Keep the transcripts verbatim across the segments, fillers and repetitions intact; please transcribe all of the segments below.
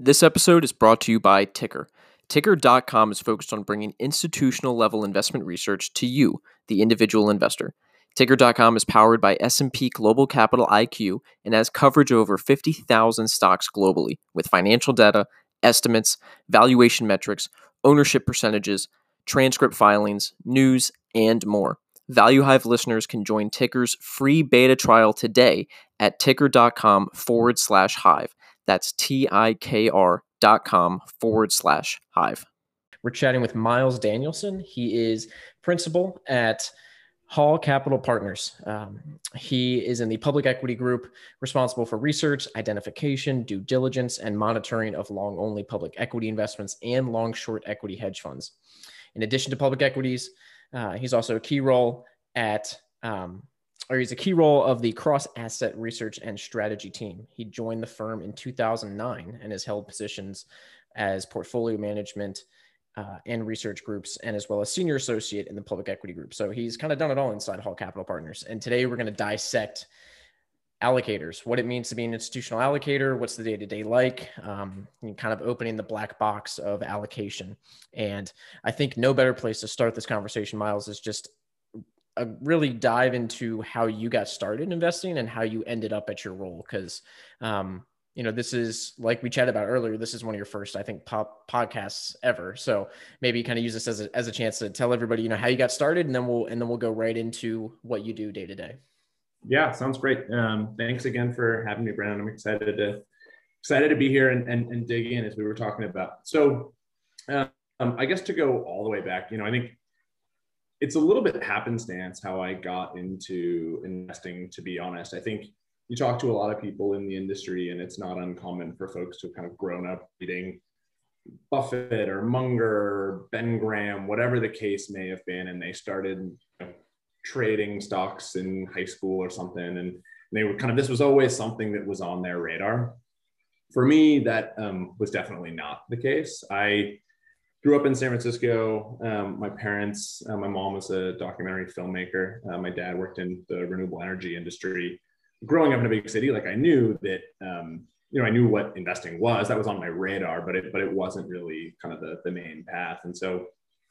This episode is brought to you by Ticker. Ticker dot com is focused on bringing institutional level investment research to you, the individual investor. Ticker dot com is powered by S and P Global Capital I Q and has coverage of over fifty thousand stocks globally with financial data, estimates, valuation metrics, ownership percentages, transcript filings, news, and more. ValueHive listeners can join Ticker's free beta trial today at ticker dot com forward slash hive. That's T-I-K-R dot com forward slash hive. We're chatting with Miles Danielson. He is principal at Hall Capital Partners. Um, he is in the public equity group responsible for research, identification, due diligence, and monitoring of long-only public equity investments and long-short equity hedge funds. In addition to public equities, uh, he's also a key role at um, or he's a key role of the cross-asset research and strategy team. He joined the firm in two thousand nine and has held positions as portfolio management uh, and research groups, and as well as senior associate in the public equity group. So he's kind of done it all inside Hall Capital Partners. And today we're going to dissect allocators, what it means to be an institutional allocator, what's the day-to-day like, um, and kind of opening the black box of allocation. And I think no better place to start this conversation, Miles, is just Uh, really dive into how you got started investing and how you ended up at your role. Cause, um, you know, this is like we chatted about earlier, this is one of your first, I think, pop podcasts ever. So maybe kind of use this as a, as a chance to tell everybody, you know, how you got started, and then we'll, and then we'll go right into what you do day to day. Yeah, sounds great. Um, thanks again for having me, Brandon. I'm excited to, excited to be here and, and, and dig in as we were talking about. So, um, I guess to go all the way back, you know, I think it's a little bit happenstance how I got into investing, to be honest. I think you talk to a lot of people in the industry, and it's not uncommon for folks to have kind of grown up reading Buffett or Munger or Ben Graham, whatever the case may have been, and they started, you know, trading stocks in high school or something, and they were kind of, this was always something that was on their radar. For me, that um, was definitely not the case. I grew up in San Francisco. Um, my parents, uh, my mom was a documentary filmmaker. Uh, my dad worked in the renewable energy industry. Growing up in a big city, like I knew that, um, you know, I knew what investing was. That was on my radar, but it, but it wasn't really kind of the, the main path. And so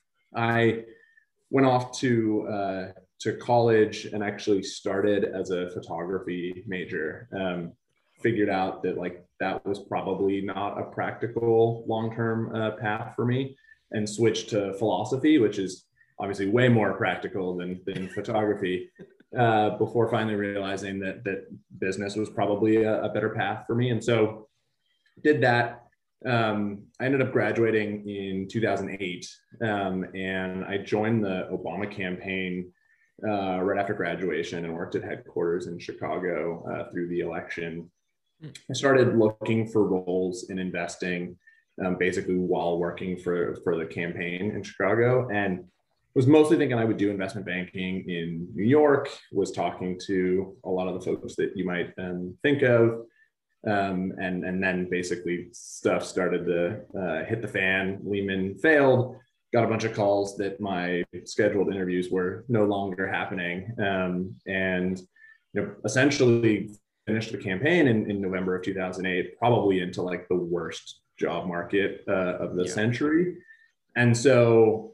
I went off to, uh, to college and actually started as a photography major. Um, figured out that like that was probably not a practical long-term uh, path for me, and switched to philosophy, which is obviously way more practical than, than photography, uh, before finally realizing that that business was probably a, a better path for me. And so did that. Um, I ended up graduating in two thousand eight, um, and I joined the Obama campaign uh, right after graduation and worked at headquarters in Chicago uh, through the election. I started looking for roles in investing, um, basically while working for, for the campaign in Chicago, and was mostly thinking I would do investment banking in New York, was talking to a lot of the folks that you might um, think of. Um, and, and then basically stuff started to uh, hit the fan. Lehman failed, got a bunch of calls that my scheduled interviews were no longer happening. Um, and you know, essentially finished the campaign in, in November of two thousand eight, probably into like the worst job market uh, of the yeah. century. And so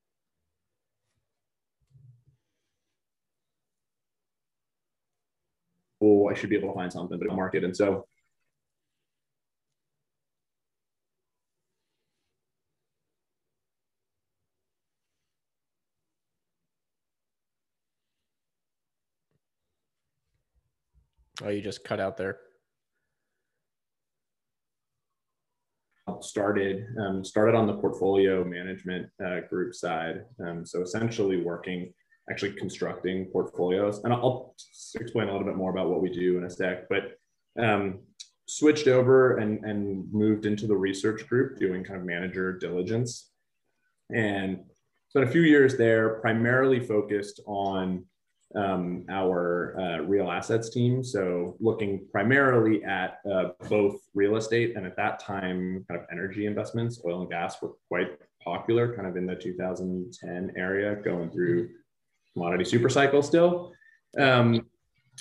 oh, I should be able to find something, but a market. And so Oh, you just cut out there. Started um, started on the portfolio management uh, group side. Um, so essentially working, actually constructing portfolios. And I'll explain a little bit more about what we do in a sec, but um, switched over and, and moved into the research group doing kind of manager diligence. And spent a few years there, primarily focused on um, our uh, real assets team. So looking primarily at uh, both real estate and at that time, kind of energy investments. Oil and gas were quite popular kind of in the two thousand ten area, going through commodity super cycle still. Um,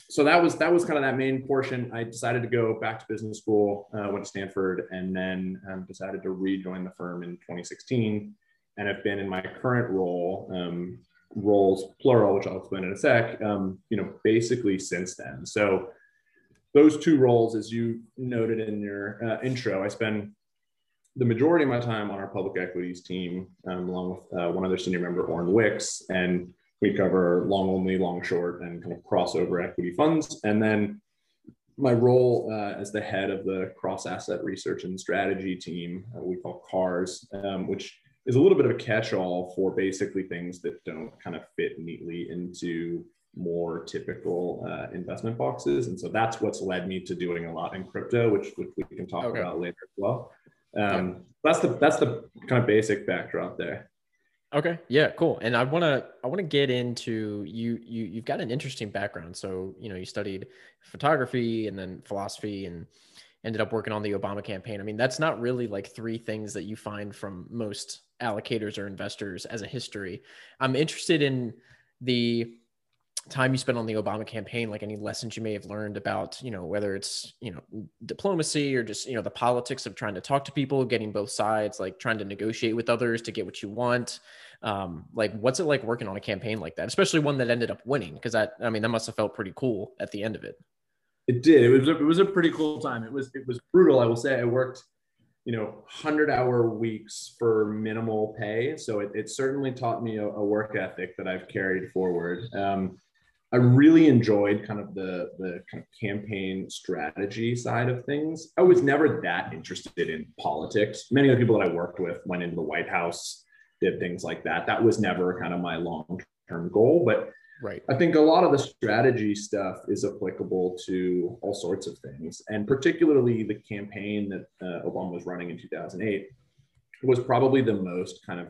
so that was that was kind of that main portion. I decided to go back to business school, uh, went to Stanford, and then um, decided to rejoin the firm in twenty sixteen, and have been in my current role, um, roles plural, which I'll explain in a sec. Um, you know, basically since then. So those two roles, as you noted in your uh, intro, I spend the majority of my time on our public equities team, um, along with uh, one other senior member, Orrin Wicks, and we cover long only, long short, and kind of crossover equity funds. And then my role uh, as the head of the cross asset research and strategy team, uh, we call CARS, um, which is a little bit of a catch-all for basically things that don't kind of fit neatly into more typical uh, investment boxes. And so that's what's led me to doing a lot in crypto, which, which we can talk okay. about later as well. Um, yeah. That's the that's the kind of basic backdrop there. Okay. Yeah, cool. And I want to I want to get into you you you've got an interesting background. So, you know, you studied photography and then philosophy and ended up working on the Obama campaign. I mean, that's not really like three things that you find from most allocators or investors as a history. I'm interested in the time you spent on the Obama campaign, like any lessons you may have learned about, you know, whether it's, you know, diplomacy or just, you know, the politics of trying to talk to people, getting both sides, like trying to negotiate with others to get what you want. Um, like, what's it like working on a campaign like that, especially one that ended up winning? Because that, I mean, that must have felt pretty cool at the end of it. It did. It was, a, it was a pretty cool time. It was, it was brutal. I will say I worked, you know, hundred hour weeks for minimal pay. So it, it certainly taught me a, a work ethic that I've carried forward. Um, I really enjoyed kind of the, the kind of campaign strategy side of things. I was never that interested in politics. Many of the people that I worked with went into the White House, did things like that. That was never kind of my long-term goal, but right. I think a lot of the strategy stuff is applicable to all sorts of things. And particularly the campaign that uh, Obama was running in two thousand eight was probably the most kind of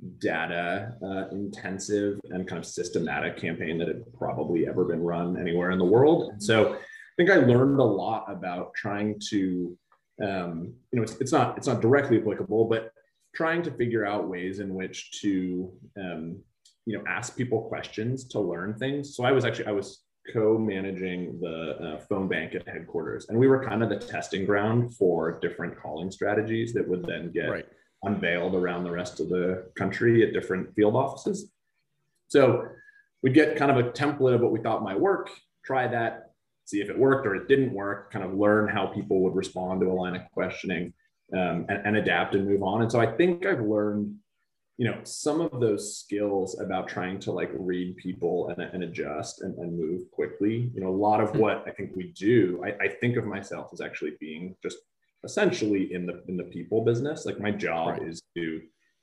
data uh, intensive and kind of systematic campaign that had probably ever been run anywhere in the world. And so I think I learned a lot about trying to, um, you know, it's, it's not it's not directly applicable, but trying to figure out ways in which to, um, you know, ask people questions to learn things. So I was actually I was co-managing the uh, phone bank at headquarters, and we were kind of the testing ground for different calling strategies that would then get right. unveiled around the rest of the country at different field offices. So we'd get kind of a template of what we thought might work, try that, see if it worked or it didn't work, kind of learn how people would respond to a line of questioning, um, and, and adapt and move on. And so I think I've learned, you know, some of those skills about trying to like read people and, and adjust and, and move quickly. You know, a lot of what I think we do, I, I think of myself as actually being just essentially in the in the people business. Like my job right. is to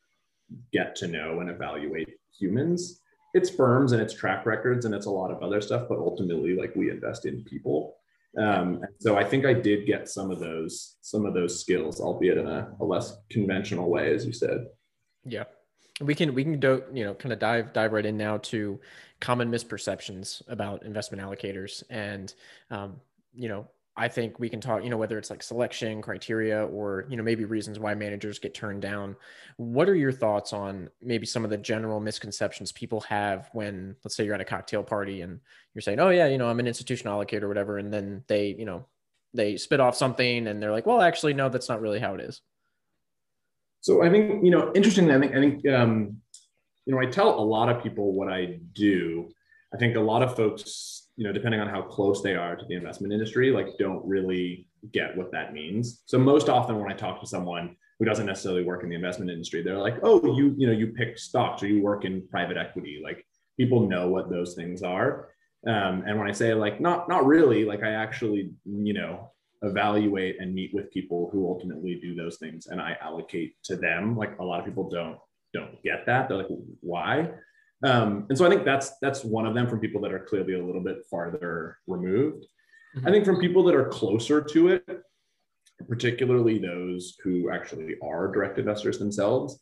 get to know and evaluate humans. It's firms and it's track records and it's a lot of other stuff, but ultimately like we invest in people. Um, and so I think I did get some of those some of those skills, albeit in a, a less conventional way, as you said. Yeah, we can we can do, you know, kind of dive dive right in now to common misperceptions about investment allocators, and um, you know. I think we can talk, you know, whether it's like selection criteria or, you know, maybe reasons why managers get turned down. What are your thoughts on maybe some of the general misconceptions people have when, let's say you're at a cocktail party and you're saying, oh yeah, you know, I'm an institutional allocator or whatever. And then they, you know, they spit off something and they're like, well, actually, no, that's not really how it is. So I think, you know, interestingly, I think, I think, um, you know, I tell a lot of people what I do. I think a lot of folks, you know, depending on how close they are to the investment industry, like don't really get what that means. So most often when I talk to someone who doesn't necessarily work in the investment industry, they're like, oh, you, you know, you pick stocks or you work in private equity. Like people know what those things are. Um, and when I say like, not, not really, like I actually, you know, evaluate and meet with people who ultimately do those things and I allocate to them. Like a lot of people don't, don't get that. They're like, why? Um, and so I think that's that's one of them from people that are clearly a little bit farther removed. Mm-hmm. I think from people that are closer to it, particularly those who actually are direct investors themselves,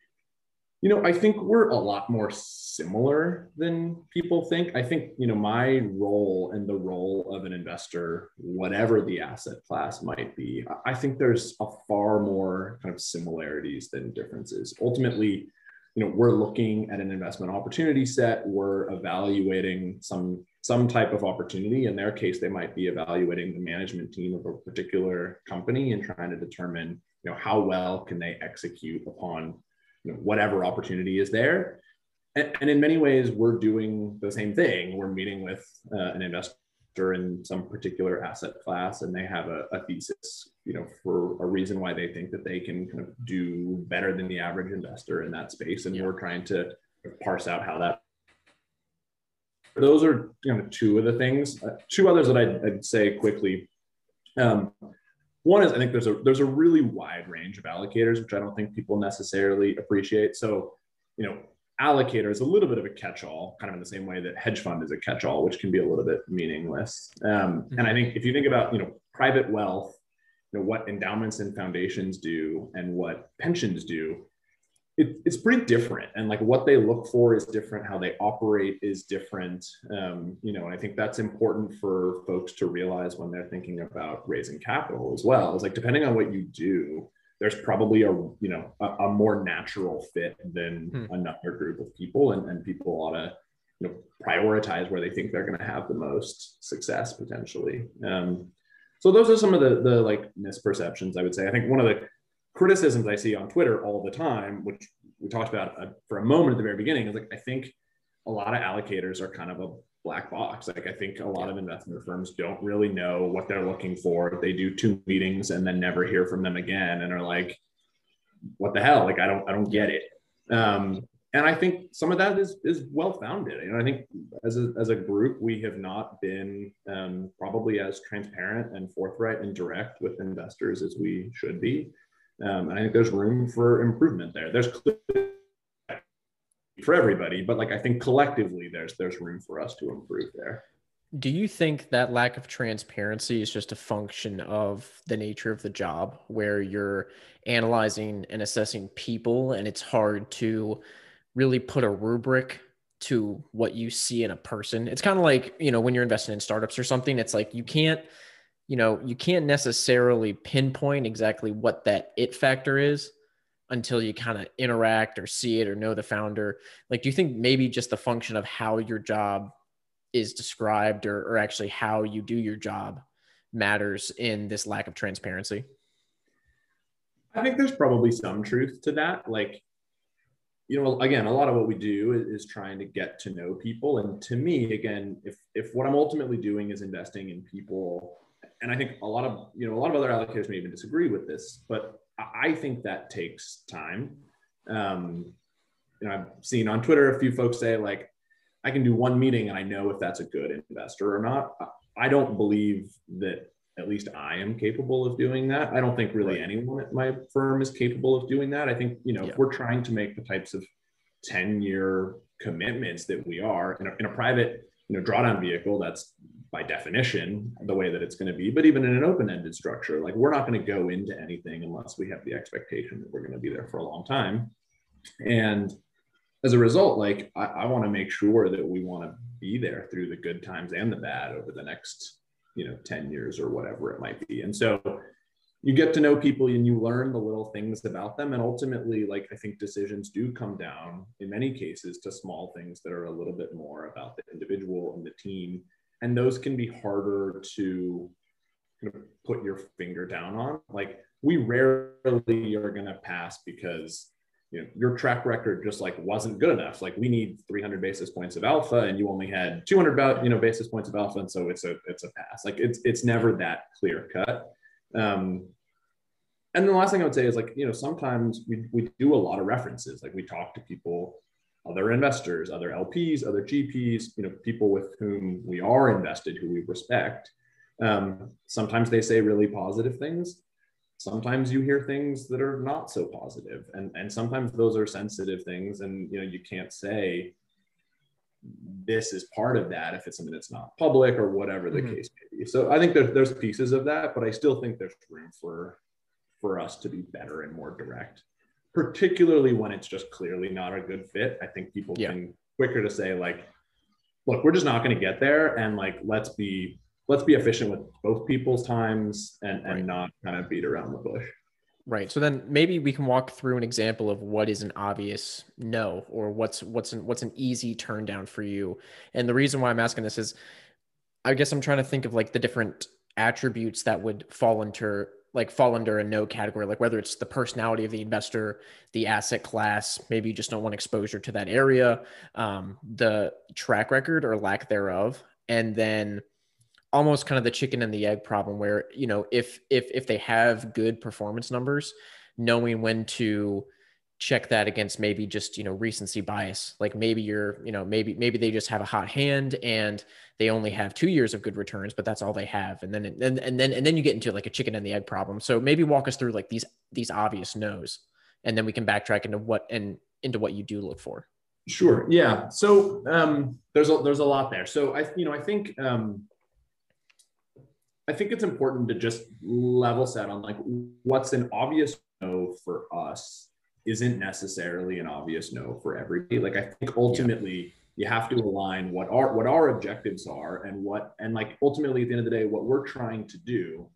you know, I think we're a lot more similar than people think. I think, you know, my role and the role of an investor, whatever the asset class might be, I think there's a far more kind of similarities than differences. Ultimately, you know, we're looking at an investment opportunity set. We're evaluating some some type of opportunity. In their case, they might be evaluating the management team of a particular company and trying to determine, you know, how well can they execute upon, you know, whatever opportunity is there. And, and in many ways, we're doing the same thing. We're meeting with uh, an investor in some particular asset class, and they have a, a thesis, you know, for a reason why they think that they can kind of do better than the average investor in that space. And yeah. we're trying to parse out how that. Those are, you know, two of the things. Uh, two others that I'd, I'd say quickly. Um, one is I think there's a there's a really wide range of allocators, which I don't think people necessarily appreciate. So, you know, allocator is a little bit of a catch-all, kind of in the same way that hedge fund is a catch-all, which can be a little bit meaningless. Um, mm-hmm. And I think if you think about, you know, private wealth, you know, what endowments and foundations do and what pensions do, it, it's pretty different. And like what they look for is different. How they operate is different. Um, you know, and I think that's important for folks to realize when they're thinking about raising capital as well. It's like, depending on what you do, there's probably a, you know, a, a more natural fit than hmm. another group of people. And, and people ought to, you know, prioritize where they think they're going to have the most success potentially. Um, so those are some of the, the like misperceptions, I would say. I think one of the criticisms I see on Twitter all the time, which we talked about uh, for a moment at the very beginning, is like, I think a lot of allocators are kind of a black box. Like I think a lot of investment firms don't really know what they're looking for. They do two meetings and then never hear from them again and are like, what the hell? Like, I don't, I don't get it. Um, and I think some of that is, is well-founded. You know, I think as a, as a group, we have not been um, probably as transparent and forthright and direct with investors as we should be. Um, and I think there's room for improvement there. There's clearly for everybody, but like I think collectively there's there's room for us to improve there. Do you think that lack of transparency is just a function of the nature of the job, where you're analyzing and assessing people and it's hard to really put a rubric to what you see in a person? It's kind of like, you know, when you're investing in startups or something, it's like you can't, you know, you can't necessarily pinpoint exactly what that it factor is until you kind of interact or see it or know the founder. Like, do you think maybe just the function of how your job is described or, or actually how you do your job matters in this lack of transparency? I think there's probably some truth to that. Like, you know, again, a lot of what we do is, is trying to get to know people. And to me, again, if, if what I'm ultimately doing is investing in people, and I think a lot of, you know, a lot of other allocators may even disagree with this, but I think that takes time. Um, you know, I've seen on Twitter a few folks say like, I can do one meeting and I know if that's a good investor or not. I don't believe that at least I am capable of doing that. I don't think really anyone at my firm is capable of doing that. I think, you know, yeah. if we're trying to make the types of ten year commitments that we are in a, in a private, you know, drawdown vehicle, that's by definition the way that it's going to be. But even in an open-ended structure, like we're not going to go into anything unless we have the expectation that we're going to be there for a long time. And as a result, like I, I want to make sure that we want to be there through the good times and the bad over the next, you know, ten years or whatever it might be. And so you get to know people and you learn the little things about them. And ultimately, like I think decisions do come down in many cases to small things that are a little bit more about the individual and the team. And those can be harder to kind of put your finger down on. Like we rarely are going to pass because, you know, your track record just like wasn't good enough. Like we need three hundred basis points of alpha and you only had two hundred, you know, basis points of alpha. And so it's a, it's a pass. Like it's, it's never that clear cut. Um, and the last thing I would say is like, you know, sometimes we, we do a lot of references. Like we talk to people, other investors, other L Ps, other G Ps, you know, people with whom we are invested, who we respect. Um, sometimes they say really positive things. Sometimes you hear things that are not so positive. And, and sometimes those are sensitive things. And, you know, you can't say this is part of that if it's something that's not public or whatever the mm-hmm. case may be. So I think there's, there's pieces of that, but I still think there's room for, for us to be better and more direct, particularly when it's just clearly not a good fit. I think people yeah. can quicker to say like, look, we're just not going to get there. And like, let's be, let's be efficient with both people's times and, and right. not kind of beat around the bush. Right. So then maybe we can walk through an example of what is an obvious no, or what's what's an what's an easy turn down for you. And the reason why I'm asking this is I guess I'm trying to think of like the different attributes that would fall under like fall under a no category, like whether it's the personality of the investor, the asset class, maybe you just don't want exposure to that area, um, the track record or lack thereof, and then almost kind of the chicken and the egg problem where, you know, if if if they have good performance numbers, knowing when to check that against maybe just, you know, recency bias. Like maybe you're, you know, maybe maybe they just have a hot hand and they only have two years of good returns, but that's all they have. And then and, and then and then you get into like a chicken and the egg problem. So maybe walk us through like these these obvious no's, and then we can backtrack into what and into what you do look for. Sure. Yeah. So um there's a there's a lot there. So I you know I think um I think it's important to just level set on like what's an obvious no for us isn't necessarily an obvious no for everybody. Like I think ultimately yeah. you have to align what our what our objectives are and what and like ultimately at the end of the day what we're trying to do.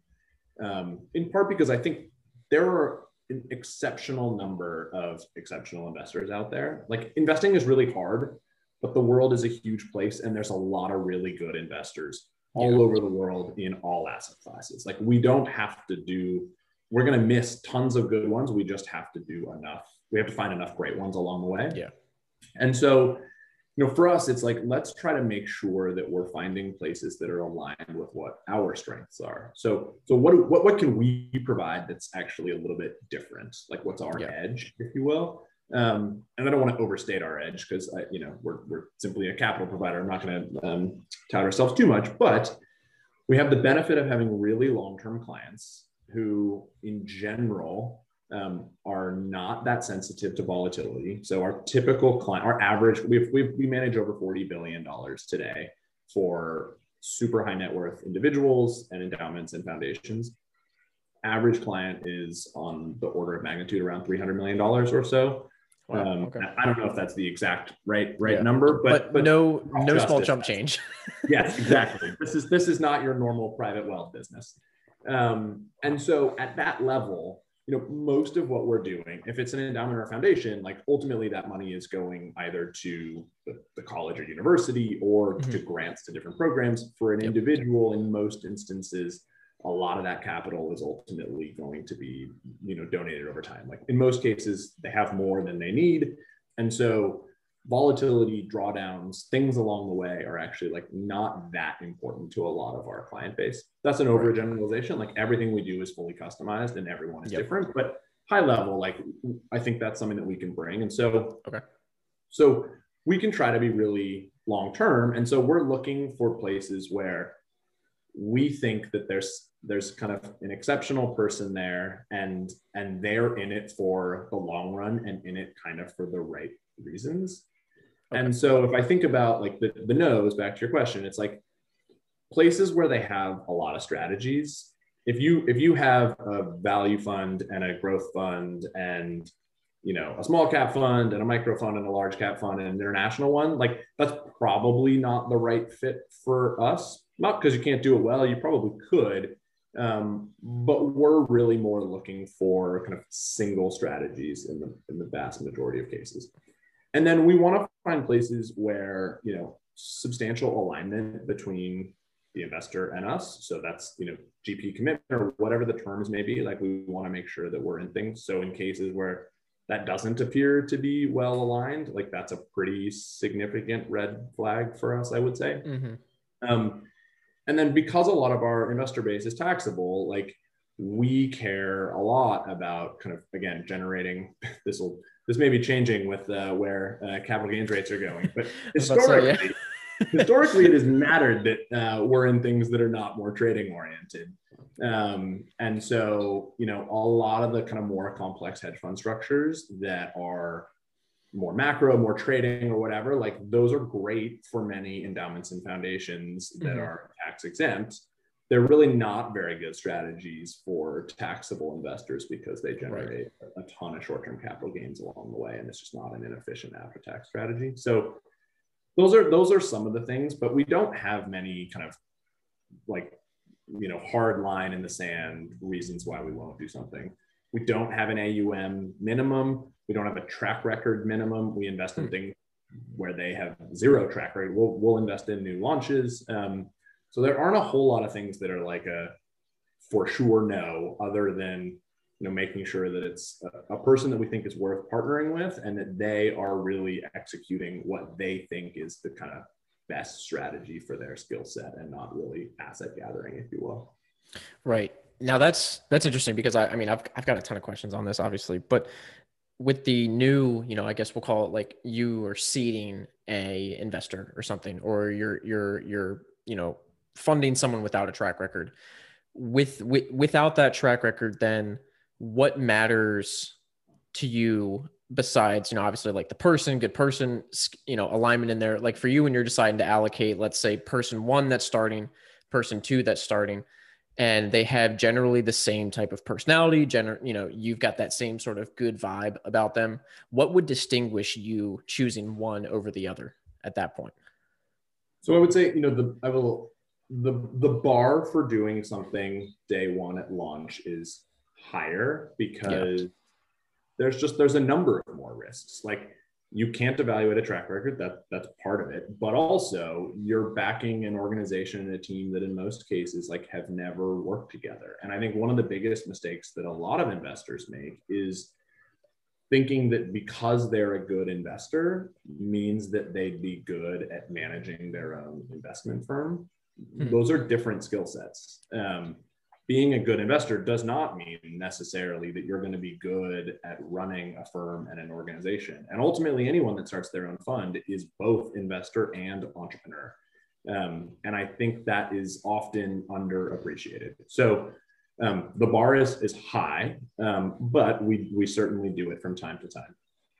Um, in part because I think there are an exceptional number of exceptional investors out there. Like investing is really hard, but the world is a huge place and there's a lot of really good investors all yeah. over the world in all asset classes. Like we don't have to do, we're going to miss tons of good ones. We just have to do enough. We have to find enough great ones along the way. Yeah. And so, you know, for us, it's like, let's try to make sure that we're finding places that are aligned with what our strengths are. So, so what, what, what can we provide that's actually a little bit different? Like what's our yeah. edge, if you will? Um, and I don't want to overstate our edge because, you know, we're, we're simply a capital provider. I'm not going to um, tout ourselves too much, but we have the benefit of having really long-term clients who in general um, are not that sensitive to volatility. So our typical client, our average, we've, we've, we manage over forty billion dollars today for super high net worth individuals and endowments and foundations. Average client is on the order of magnitude around three hundred million dollars or so. Wow, um, okay. I don't know if that's the exact right right yeah. number, but, but, but no no small chump change. Yes, exactly. This is this is not your normal private wealth business. Um, and so at that level, you know, most of what we're doing, if it's an endowment or a foundation, like ultimately that money is going either to the, the college or university or mm-hmm. to grants to different programs. For an yep. individual, in most instances, a lot of that capital is ultimately going to be, you know, donated over time. Like in most cases, they have more than they need. And so volatility, drawdowns, things along the way are actually like not that important to a lot of our client base. That's an overgeneralization. Like everything we do is fully customized and everyone is yep. different, but high level, like I think that's something that we can bring. And so, okay. so we can try to be really long-term. And so we're looking for places where we think that there's there's kind of an exceptional person there and and they're in it for the long run and in it kind of for the right reasons. Okay. And so if I think about like the, the no's, back to your question, it's like places where they have a lot of strategies. If you if you have a value fund and a growth fund and you know a small cap fund and a micro fund and a large cap fund and an international one, like that's probably not the right fit for us. Not because you can't do it well, you probably could, um, but we're really more looking for kind of single strategies in the in the vast majority of cases. And then we want to find places where, you know, substantial alignment between the investor and us. So that's, you know, G P commitment or whatever the terms may be. Like we want to make sure that we're in things. So in cases where that doesn't appear to be well aligned, like that's a pretty significant red flag for us, I would say. Mm-hmm. Um, and then because a lot of our investor base is taxable, like we care a lot about kind of, again, generating this will, this may be changing with uh, where uh, capital gains rates are going, but historically, say, yeah. historically it has mattered that uh, we're in things that are not more trading oriented. Um, and so, you know, a lot of the kind of more complex hedge fund structures that are more macro, more trading or whatever, like those are great for many endowments and foundations that mm-hmm. are tax exempt. They're really not very good strategies for taxable investors because they generate right. a ton of short-term capital gains along the way. And it's just not an inefficient after-tax strategy. So those are, those are some of the things, but we don't have many kind of like, you know, hard line in the sand reasons why we won't do something. We don't have an A U M minimum. We don't have a track record minimum. We invest in things where they have zero track record. We'll, we'll invest in new launches. Um, so there aren't a whole lot of things that are like a for sure no, other than, you know, making sure that it's a, a person that we think is worth partnering with and that they are really executing what they think is the kind of best strategy for their skill set and not really asset gathering, if you will. Right. Now that's, that's interesting because I, I mean, I've, I've got a ton of questions on this obviously, but with the new, you know, I guess we'll call it like you are seeding a investor or something, or you're, you're, you're, you know, funding someone without a track record. With, with without that track record, then what matters to you besides, you know, obviously like the person, good person, you know, alignment in there, like for you when you're deciding to allocate, let's say person one that's starting, person two that's starting, and they have generally the same type of personality, gener- you know, you've got that same sort of good vibe about them. What would distinguish you choosing one over the other at that point? So I would say, you know, the, I will, the, the bar for doing something day one at launch is higher because yeah. there's just, there's a number of more risks. Like you can't evaluate a track record, that that's part of it, but also you're backing an organization and a team that in most cases like have never worked together. And I think one of the biggest mistakes that a lot of investors make is thinking that because they're a good investor means that they'd be good at managing their own investment firm. Hmm. Those are different skill sets. Um, being a good investor does not mean necessarily that you're going to be good at running a firm and an organization. And ultimately, anyone that starts their own fund is both investor and entrepreneur. Um, and I think that is often underappreciated. So um, the bar is, is high, um, but we, we certainly do it from time to time.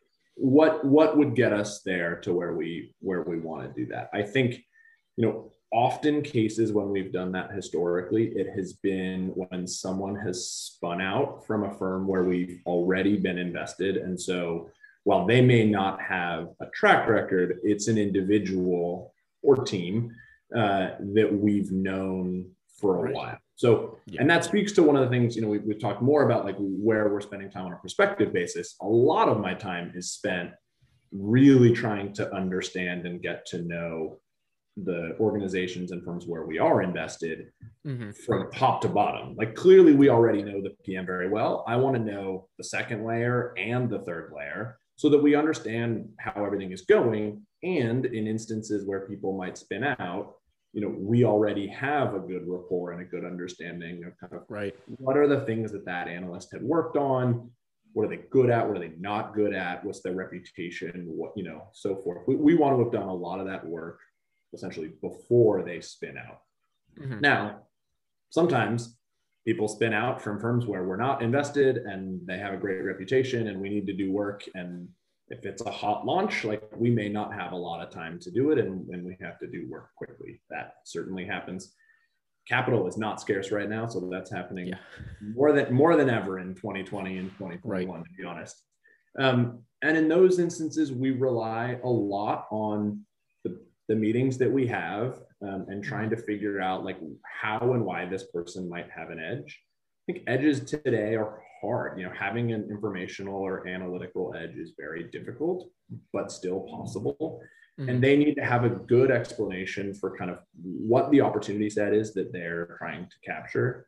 What, what would get us there to where we, where we want to do that? I think, you know, often cases when we've done that historically, it has been when someone has spun out from a firm where we've already been invested. And so while they may not have a track record, it's an individual or team uh, that we've known for a right. while. So, yeah. and that speaks to one of the things, you know, we, we've talked more about like where we're spending time on a prospective basis. A lot of my time is spent really trying to understand and get to know the organizations and firms where we are invested mm-hmm. from top to bottom. Like clearly we already know the P M very well. I want to know the second layer and the third layer so that we understand how everything is going. And in instances where people might spin out, you know, we already have a good rapport and a good understanding of kind of right. what are the things that that analyst had worked on, what are they good at, what are they not good at, what's their reputation, what, you know, so forth. We, we want to have done a lot of that work essentially before they spin out. Mm-hmm. Now, sometimes people spin out from firms where we're not invested and they have a great reputation and we need to do work. And if it's a hot launch, like we may not have a lot of time to do it and, and we have to do work quickly. That certainly happens. Capital is not scarce right now, so that's happening yeah. more than more than ever in twenty twenty and twenty twenty-one, right. to be honest. Um, and in those instances, we rely a lot on the the meetings that we have um, and trying to figure out like how and why this person might have an edge. I think edges today are hard. You know, having an informational or analytical edge is very difficult, but still possible. Mm-hmm. And they need to have a good explanation for kind of what the opportunity set is that they're trying to capture,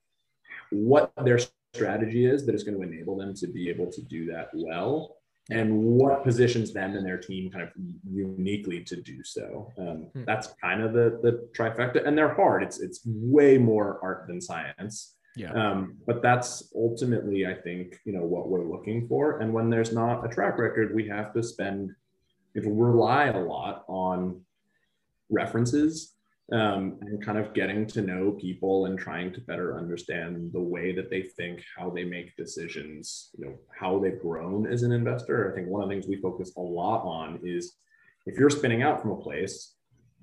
what their strategy is that is going to enable them to be able to do that well, and what positions them and their team kind of uniquely to do so. Um, hmm. That's kind of the, the trifecta, and they're hard. It's it's way more art than science. Yeah. Um, but that's ultimately, I think, you know, what we're looking for. And when there's not a track record, we have to spend, we rely a lot on references um, and kind of getting to know people and trying to better understand the way that they think, how they make decisions, you know, how they've grown as an investor. I think one of the things we focus a lot on is if you're spinning out from a place,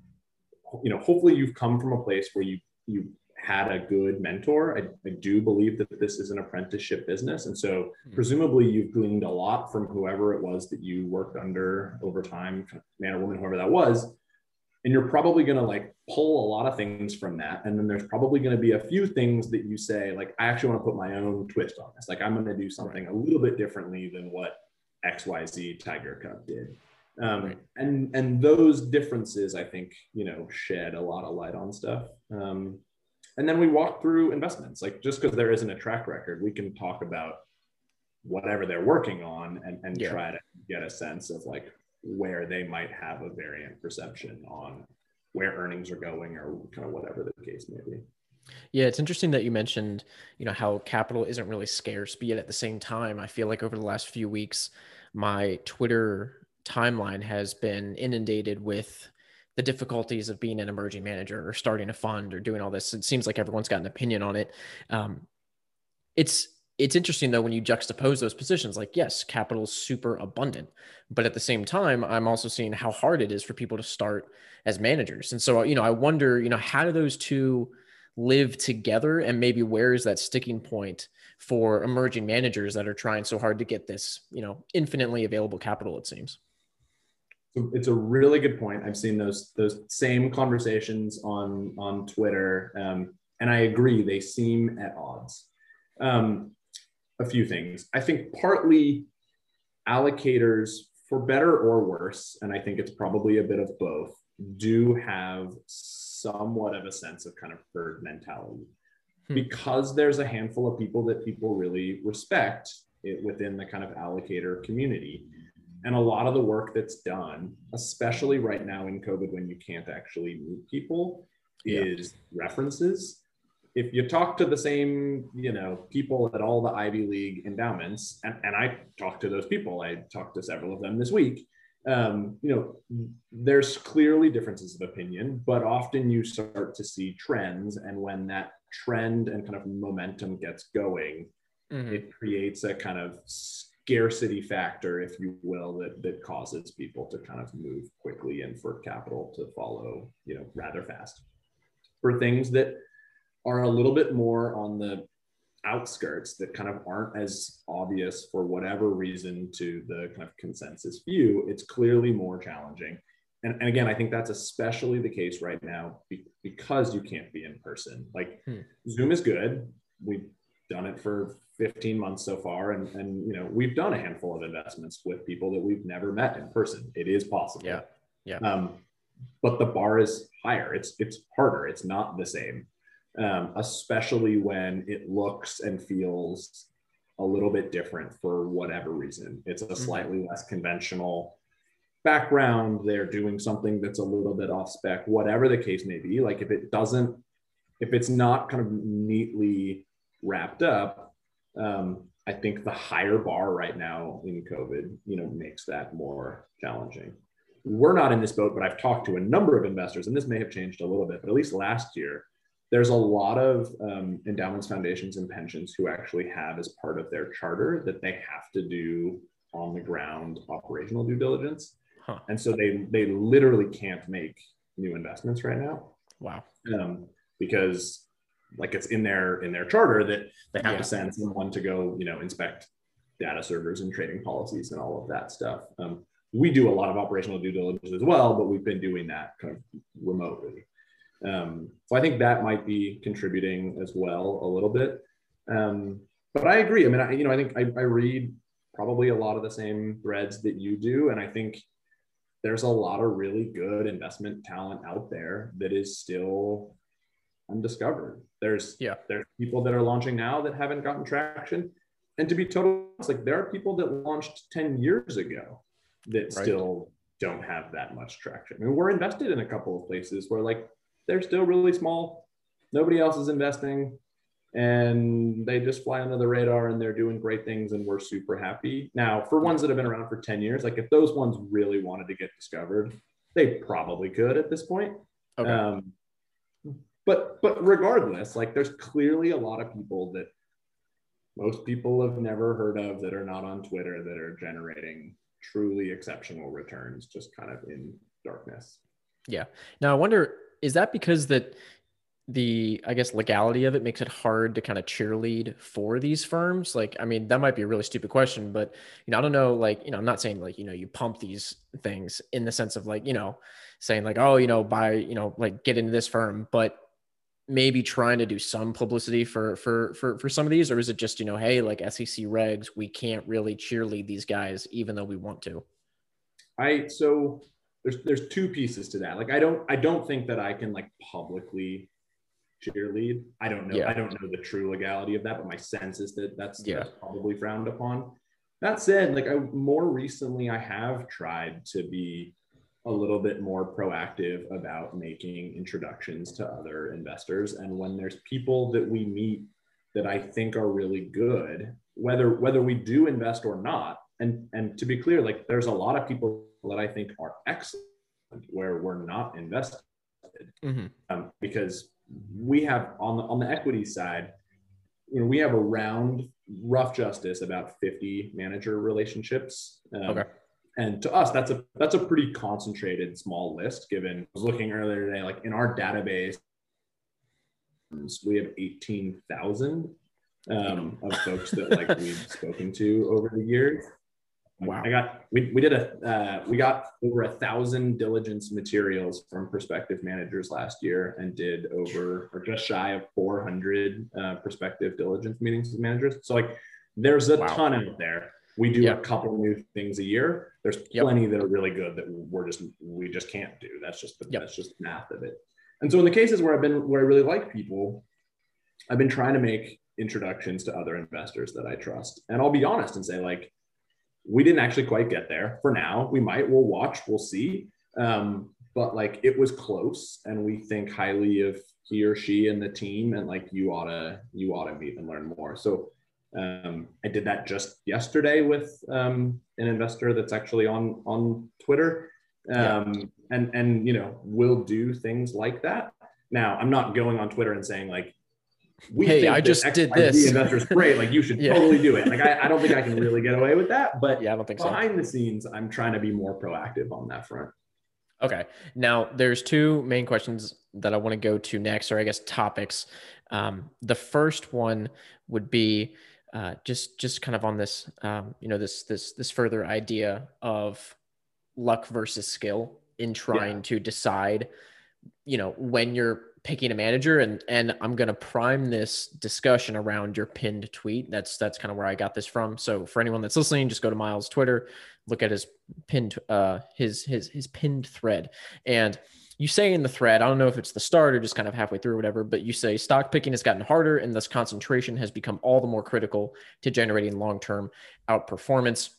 you know, hopefully you've come from a place where you, you had a good mentor. I, I do believe that this is an apprenticeship business. And so mm-hmm. presumably you've gleaned a lot from whoever it was that you worked under over time, man or woman, whoever that was. And you're probably going to like pull a lot of things from that. And then there's probably going to be a few things that you say, like, I actually want to put my own twist on this. Like, I'm going to do something right. a little bit differently than what X Y Z Tiger Cub did. Um, right. And and those differences, I think, you know, shed a lot of light on stuff. Um, and then we walk through investments. Like, just because there isn't a track record, we can talk about whatever they're working on and, and yeah. try to get a sense of like where they might have a variant perception on where earnings are going or kind of whatever the case may be. Yeah, it's interesting that you mentioned, you know, how capital isn't really scarce, but yet at the same time, I feel like over the last few weeks, my Twitter timeline has been inundated with the difficulties of being an emerging manager or starting a fund or doing all this. It seems like everyone's got an opinion on it. Um, it's It's interesting though, when you juxtapose those positions, like, yes, capital is super abundant, but at the same time, I'm also seeing how hard it is for people to start as managers. And so, you know, I wonder, you know, how do those two live together, and maybe where is that sticking point for emerging managers that are trying so hard to get this, you know, infinitely available capital, it seems. So it's a really good point. I've seen those, those same conversations on, on Twitter. Um, and I agree, they seem at odds. Um, A few things. I think partly allocators, for better or worse, and I think it's probably a bit of both, do have somewhat of a sense of kind of herd mentality. Hmm. Because there's a handful of people that people really respect it within the kind of allocator community. And a lot of the work that's done, especially right now in COVID when you can't actually meet people, yeah. is references. If you talk to the same, you know, people at all the Ivy League endowments, and, and I talked to those people, I talked to several of them this week, um, you know, there's clearly differences of opinion, but often you start to see trends. And when that trend and kind of momentum gets going, mm-hmm. it creates a kind of scarcity factor, if you will, that, that causes people to kind of move quickly and for capital to follow, you know, rather fast. For things that are a little bit more on the outskirts that kind of aren't as obvious for whatever reason to the kind of consensus view, it's clearly more challenging. And, and again, I think that's especially the case right now be, because you can't be in person. Like hmm. Zoom is good. We've done it for fifteen months so far. And, and, you know, we've done a handful of investments with people that we've never met in person. It is possible. Yeah. Yeah. Um, but the bar is higher. It's, it's harder. It's not the same. Um, especially when it looks and feels a little bit different for whatever reason. It's a slightly less conventional background. They're doing something that's a little bit off spec, whatever the case may be. Like if it doesn't, if it's not kind of neatly wrapped up, um, I think the higher bar right now in COVID, you know, makes that more challenging. We're not in this boat, but I've talked to a number of investors, and this may have changed a little bit, but at least last year, there's a lot of um, endowments, foundations, and pensions who actually have as part of their charter that they have to do on the ground operational due diligence. Huh. And so they they literally can't make new investments right now. Wow. Um, because like it's in their in their charter that they have yeah. to send someone to go, you know, inspect data servers and trading policies and all of that stuff. Um, we do a lot of operational due diligence as well, but we've been doing that kind of remotely. Um, so I think that might be contributing as well a little bit. Um, but I agree. I mean, I, you know, I think I, I read probably a lot of the same threads that you do. And I think there's a lot of really good investment talent out there that is still undiscovered. There's, yeah. there's people that are launching now that haven't gotten traction. And to be totally honest, like there are people that launched ten years ago that right. still don't have that much traction. I mean, we're invested in a couple of places where like, they're still really small. Nobody else is investing and they just fly under the radar and they're doing great things and we're super happy. Now, for ones that have been around for ten years, like if those ones really wanted to get discovered, they probably could at this point. Okay. Um, but, but regardless, like there's clearly a lot of people that most people have never heard of that are not on Twitter that are generating truly exceptional returns just kind of in darkness. Yeah. Now I wonder, is that because that the, I guess, legality of it makes it hard to kind of cheerlead for these firms? Like, I mean, that might be a really stupid question, but, you know, I don't know, like, you know, I'm not saying like, you know, you pump these things in the sense of like, you know, saying like, oh, you know, buy, you know, like get into this firm, but maybe trying to do some publicity for, for, for, for some of these, or is it just, you know, hey, like S E C regs, we can't really cheerlead these guys, even though we want to? I, so there's, there's two pieces to that. Like, I don't, I don't think that I can like publicly cheerlead. I don't know. Yeah. I don't know the true legality of that, but my sense is that that's, yeah. that's probably frowned upon. That said, like I more recently, I have tried to be a little bit more proactive about making introductions to other investors. And when there's people that we meet that I think are really good, whether whether we do invest or not, and and to be clear, like there's a lot of people that I think are excellent where we're not invested, mm-hmm. um, because we have on the on the equity side, you know, we have around rough justice about fifty manager relationships. Um, okay. And to us, that's a that's a pretty concentrated small list. Given I was looking earlier today, like in our database, we have eighteen thousand um, of folks that like we've spoken to over the years. Wow. I got we we did a uh, we got over a thousand diligence materials from prospective managers last year, and did over or just shy of four hundred uh, prospective diligence meetings with managers. So like, there's a wow. ton out there. We do yep. a couple new things a year. There's plenty yep. that are really good that we're just we just can't do. That's just the, yep. that's just the math of it. And so in the cases where I've been where I really like people, I've been trying to make introductions to other investors that I trust. And I'll be honest and say, like, we didn't actually quite get there. For now, we might. We'll watch. We'll see. Um, but like, it was close, and we think highly of he or she and the team. And like, you ought to you ought to meet and learn more. So. Um, I did that just yesterday with um, an investor that's actually on on Twitter, um, yeah. and and you know, we'll do things like that. Now, I'm not going on Twitter and saying like, we hey, think I just X, did Y, Z this. investor's great. Like, you should yeah. totally do it. Like, I, I don't think I can really get away with that. But yeah, I don't think behind so. the scenes, I'm trying to be more proactive on that front. Okay. Now, there's two main questions that I want to go to next, or I guess topics. Um, the first one would be. Uh, just, just kind of on this, um, you know, this, this, this further idea of luck versus skill in trying yeah. to decide, you know, when you're picking a manager. And, and I'm going to prime this discussion around your pinned tweet. That's, that's kind of where I got this from. So for anyone that's listening, just go to Miles' Twitter, look at his pinned, uh, his, his, his pinned thread. And you say in the thread, I don't know if it's the start or just kind of halfway through or whatever, but you say stock picking has gotten harder and thus concentration has become all the more critical to generating long-term outperformance.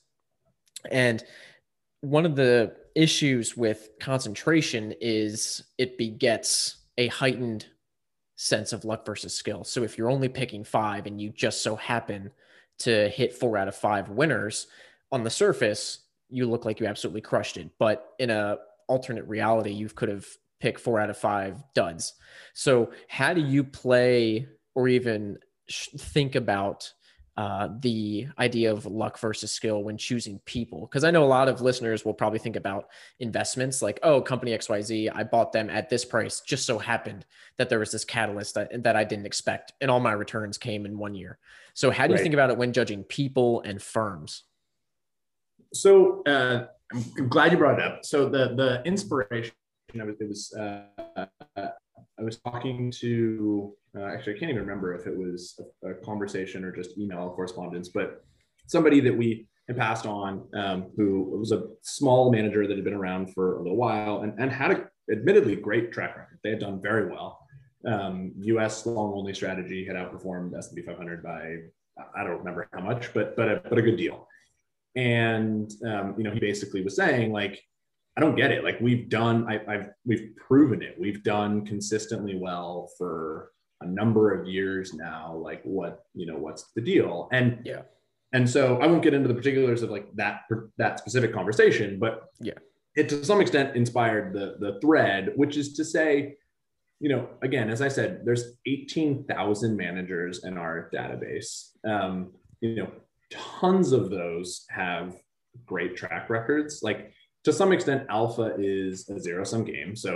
And one of the issues with concentration is it begets a heightened sense of luck versus skill. So if you're only picking five and you just so happen to hit four out of five winners, on the surface, you look like you absolutely crushed it. But in a alternate reality, you could have picked four out of five duds. So how do you play or even think about uh, the idea of luck versus skill when choosing people? Because I know a lot of listeners will probably think about investments like, oh, company X Y Z, I bought them at this price. Just so happened that there was this catalyst that, that I didn't expect, and all my returns came in one year. So how do you right. think about it when judging people and firms? So uh, I'm glad you brought it up. So the the inspiration, I was, it was uh, I was talking to uh, actually I can't even remember if it was a, a conversation or just email correspondence, but somebody that we had passed on um, who was a small manager that had been around for a little while and, and had a admittedly great track record. They had done very well. Um, U S long only strategy had outperformed S and P five hundred by I don't remember how much, but but a, but a good deal. And, um, you know, he basically was saying, like, I don't get it. Like, we've done, I, I've, we've proven it. We've done consistently well for a number of years now. Like, what, you know, what's the deal? And, yeah. And so I won't get into the particulars of like that, that specific conversation, but yeah, it to some extent inspired the, the thread, which is to say, you know, again, as I said, there's eighteen thousand managers in our database. Um, you know, tons of those have great track records. Like, to some extent, alpha is a zero sum game. So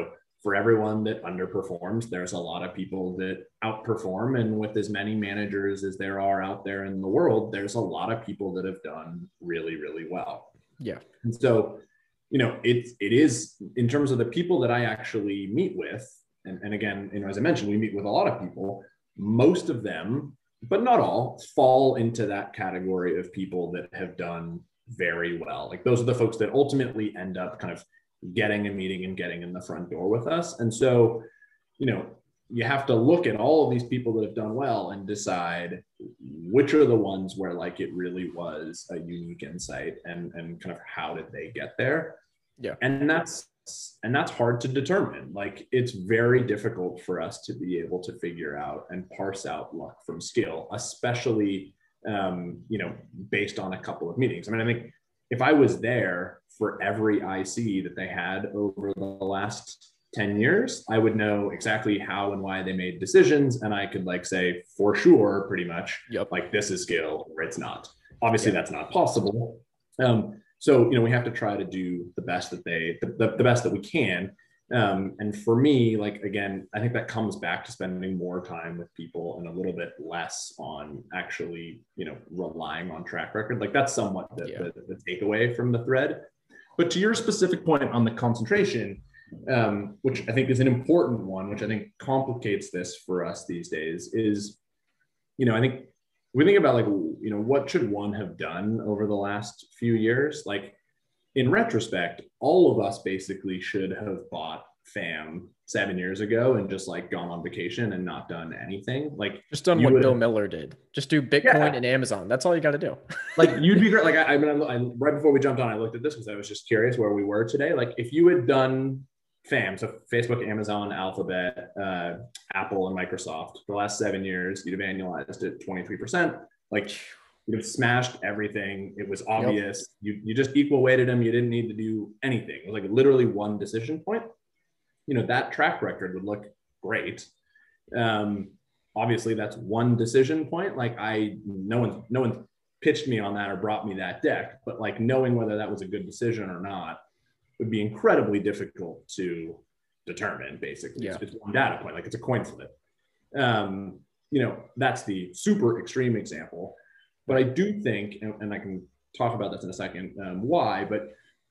for everyone that underperforms, there's a lot of people that outperform. And with as many managers as there are out there in the world, there's a lot of people that have done really, really well. Yeah. And so, you know, it, it is in terms of the people that I actually meet with. And, and again, you know, as I mentioned, we meet with a lot of people. Most of them, but not all, fall into that category of people that have done very well. Like those are the folks that ultimately end up kind of getting a meeting and getting in the front door with us. And so, you know, you have to look at all of these people that have done well and decide which are the ones where like it really was a unique insight and, and kind of how did they get there. Yeah. And that's, and that's hard to determine. Like it's very difficult for us to be able to figure out and parse out luck from skill, especially, um, you know, based on a couple of meetings. I mean, I think if I was there for every I C that they had over the last ten years, I would know exactly how and why they made decisions. And I could like say for sure, pretty much, yep, like this is skill or it's not. Obviously yeah. That's not possible. Um, so, you know, we have to try to do the best that they, the, the, the best that we can. Um, and for me, like, again, I think that comes back to spending more time with people and a little bit less on actually, you know, relying on track record. Like that's somewhat the, yeah. the, the takeaway from the thread. But to your specific point on the concentration, um, which I think is an important one, which I think complicates this for us these days is, you know, I think we think about like, you know, what should one have done over the last few years? Like in retrospect, all of us basically should have bought FAM seven years ago and just like gone on vacation and not done anything. Like just done what Bill Miller did. Just do Bitcoin yeah. and Amazon. That's all you got to do. Like you'd be great. Like I, I mean, I, I, right before we jumped on, I looked at this because I was just curious where we were today. Like if you had done FAM, so Facebook, Amazon, Alphabet, uh, Apple, and Microsoft, the last seven years, you'd have annualized at twenty-three percent. Like you'd have smashed everything. It was obvious. Yep. You you just equal weighted them. You didn't need to do anything. It was like literally one decision point. You know, that track record would look great. Um, obviously, that's one decision point. Like I, no one, no one pitched me on that or brought me that deck. But like knowing whether that was a good decision or not would be incredibly difficult to determine, basically. Yeah. It's one data point, like it's a coin flip. Um, you know, that's the super extreme example. But I do think, and, and I can talk about this in a second, um, why, but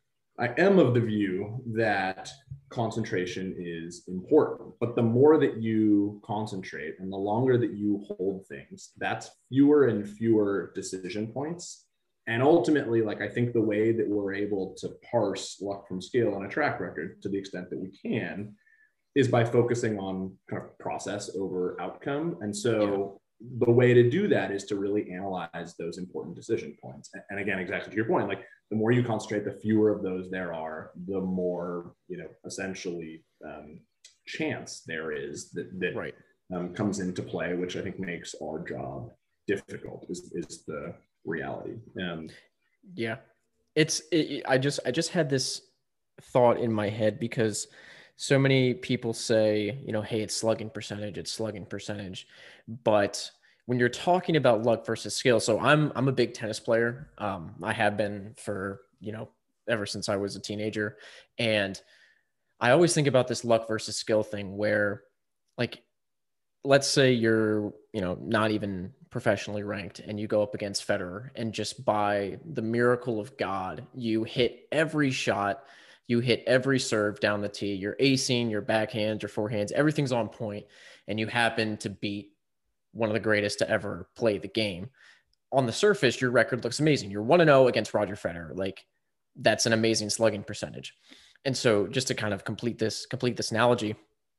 I am of the view that concentration is important. But the more that you concentrate and the longer that you hold things, that's fewer and fewer decision points. And ultimately, like I think the way that we're able to parse luck from skill on a track record to the extent that we can is by focusing on kind of process over outcome. And so yeah. the way to do that is to really analyze those important decision points. And again, exactly to your point, like the more you concentrate, the fewer of those there are, the more, you know, essentially um, chance there is that, that right. um, comes into play, which I think makes our job difficult is, is the reality. Um, yeah, it's, it, I just, I just had this thought in my head because so many people say, you know, hey, it's slugging percentage, it's slugging percentage. But when you're talking about luck versus skill, so I'm, I'm a big tennis player. Um, I have been for, you know, ever since I was a teenager. And I always think about this luck versus skill thing where like, let's say you're, you know, not even professionally ranked and you go up against Federer and just by the miracle of God, you hit every shot, you hit every serve down the tee, you're acing, your backhands, your forehands, everything's on point, and you happen to beat one of the greatest to ever play the game. On the surface, your record looks amazing. You're one and oh against Roger Federer. Like that's an amazing slugging percentage. And so just to kind of complete this, complete this analogy,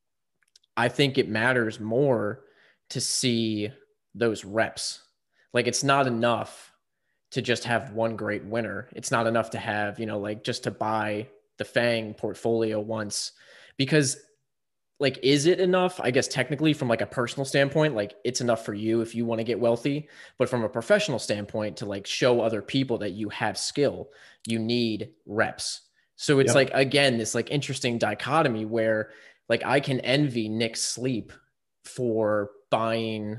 I think it matters more to see those reps. Like it's not enough to just have one great winner. It's not enough to have, you know, like just to buy the FANG portfolio once, because like, is it enough? I guess technically from like a personal standpoint, like it's enough for you if you want to get wealthy, but from a professional standpoint to like show other people that you have skill, you need reps. So it's yep. like, again, this like interesting dichotomy where like I can envy Nick's sleep for buying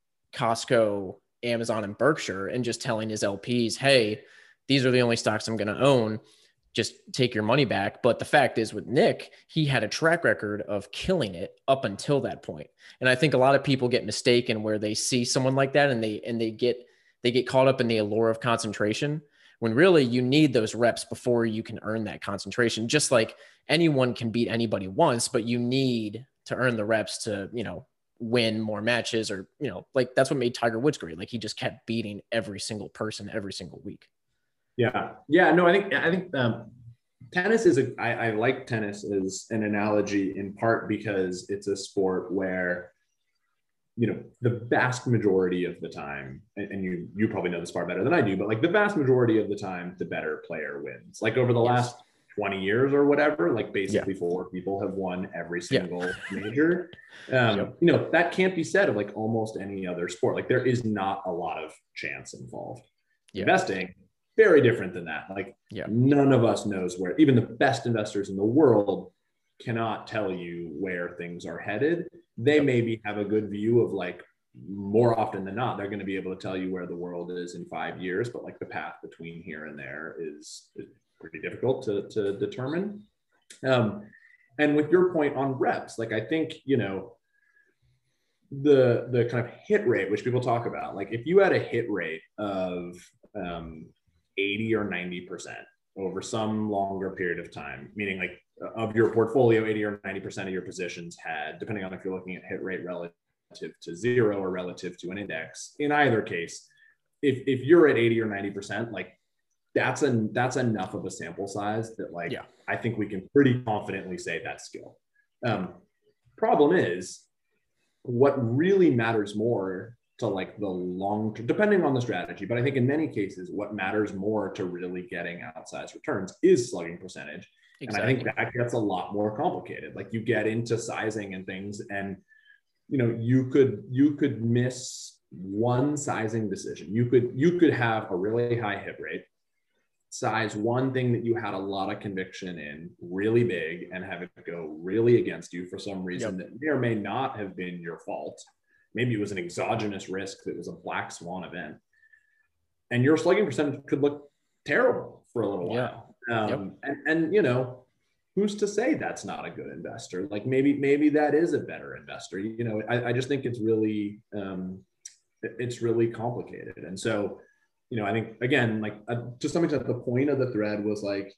Costco, Amazon, and Berkshire and just telling his L Ps, hey, these are the only stocks I'm going to own. just take your money back. But the fact is with Nick, he had a track record of killing it up until that point. And I think a lot of people get mistaken where they see someone like that and they, and they get, they get caught up in the allure of concentration, when really you need those reps before you can earn that concentration. Just like anyone can beat anybody once, but you need to earn the reps to, you know, win more matches, or, you know, like that's what made Tiger Woods great. Like he just kept beating every single person every single week. Yeah. Yeah. No, I think, I think um, tennis is a, I, I like tennis as an analogy in part because it's a sport where, you know, the vast majority of the time, and, and you, you probably know this far better than I do, but like the vast majority of the time, the better player wins. Like over the yes. last twenty years or whatever, like basically yeah. four people have won every single yeah. major. Um, yep. You know, that can't be said of like almost any other sport. Like there is not a lot of chance involved. Yeah. Investing, very different than that. Like yeah. none of us knows where, even the best investors in the world cannot tell you where things are headed. They yep. maybe have a good view of like, more often than not, they're going to be able to tell you where the world is in five years, but like the path between here and there is, is pretty difficult to, to determine. Um, and with your point on reps, like I think, you know, the, the kind of hit rate, which people talk about, like if you had a hit rate of um, eighty or ninety percent over some longer period of time, meaning like of your portfolio, eighty or ninety percent of your positions had, depending on if you're looking at hit rate relative to zero or relative to an index, in either case, if, if you're at eighty or ninety percent, like that's an, that's enough of a sample size that like, yeah. I think we can pretty confidently say that's skill. Um, problem is what really matters more to like the long term, depending on the strategy, but I think in many cases, what matters more to really getting outsized returns is slugging percentage. Exactly. And I think that gets a lot more complicated. Like you get into sizing and things, and you know, you could you could miss one sizing decision. You could you could have a really high hit rate, size one thing that you had a lot of conviction in really big, and have it go really against you for some reason yep. that may or may not have been your fault. Maybe it was an exogenous risk that was a black swan event, and your slugging percentage could look terrible for a little while. Yeah. Um, yep. and, and, you know, who's to say that's not a good investor? Like maybe, maybe that is a better investor. You know, I, I just think it's really, um, it's really complicated. And so, you know, I think again, like uh, to some extent, the point of the thread was like,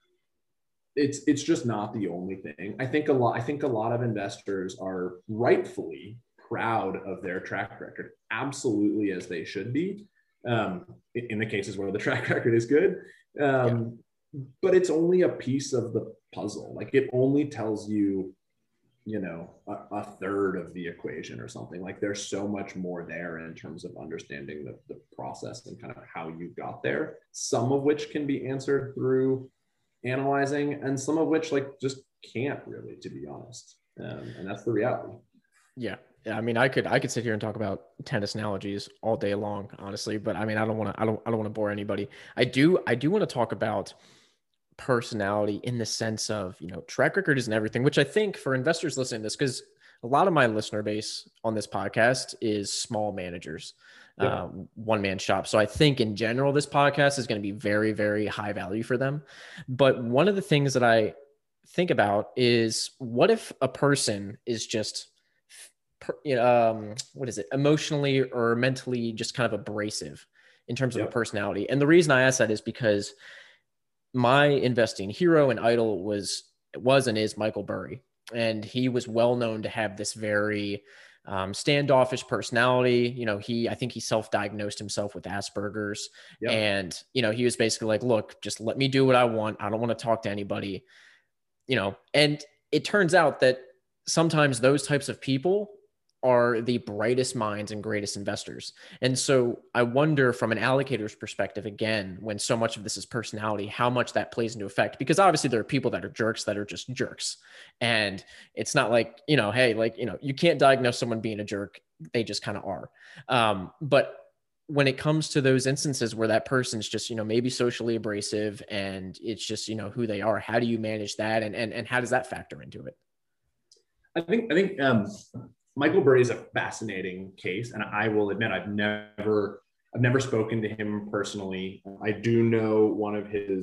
it's, it's just not the only thing. I think a lot, I think a lot of investors are rightfully proud of their track record, absolutely, as they should be, um, in the cases where the track record is good. Um, yeah. But it's only a piece of the puzzle. Like it only tells you, you know, a, a third of the equation or something. Like there's so much more there in terms of understanding the, the process and kind of how you got there, some of which can be answered through analyzing, and some of which like just can't really, to be honest. Um, and that's the reality. Yeah. Yeah, I mean, I could I could sit here and talk about tennis analogies all day long, honestly. But I mean, I don't want to I don't I don't want to bore anybody. I do I do want to talk about personality in the sense of, you know, track record isn't everything, which I think for investors listening to this, because a lot of my listener base on this podcast is small managers, yeah. uh, one man shop. So I think in general, this podcast is going to be very, very high value for them. But one of the things that I think about is, what if a person is just um, what is it, emotionally or mentally just kind of abrasive in terms of yep. a personality? And the reason I ask that is because my investing hero and idol was, was and is Michael Burry. And he was well known to have this very um, standoffish personality. You know, he, I think he self-diagnosed himself with Asperger's. Yep. And, you know, he was basically like, look, just let me do what I want. I don't want to talk to anybody, you know. And it turns out that sometimes those types of people are the brightest minds and greatest investors. And so I wonder from an allocator's perspective, again, when so much of this is personality, how much that plays into effect, because obviously there are people that are jerks that are just jerks. And it's not like, you know, hey, like, you know, you can't diagnose someone being a jerk. They just kind of are. Um, but when it comes to those instances where that person's just, you know, maybe socially abrasive and it's just, you know, who they are, how do you manage that? And, and, and how does that factor into it? I think, I think, um, Michael Burry is a fascinating case, and I will admit I've never I've never spoken to him personally. I do know one of his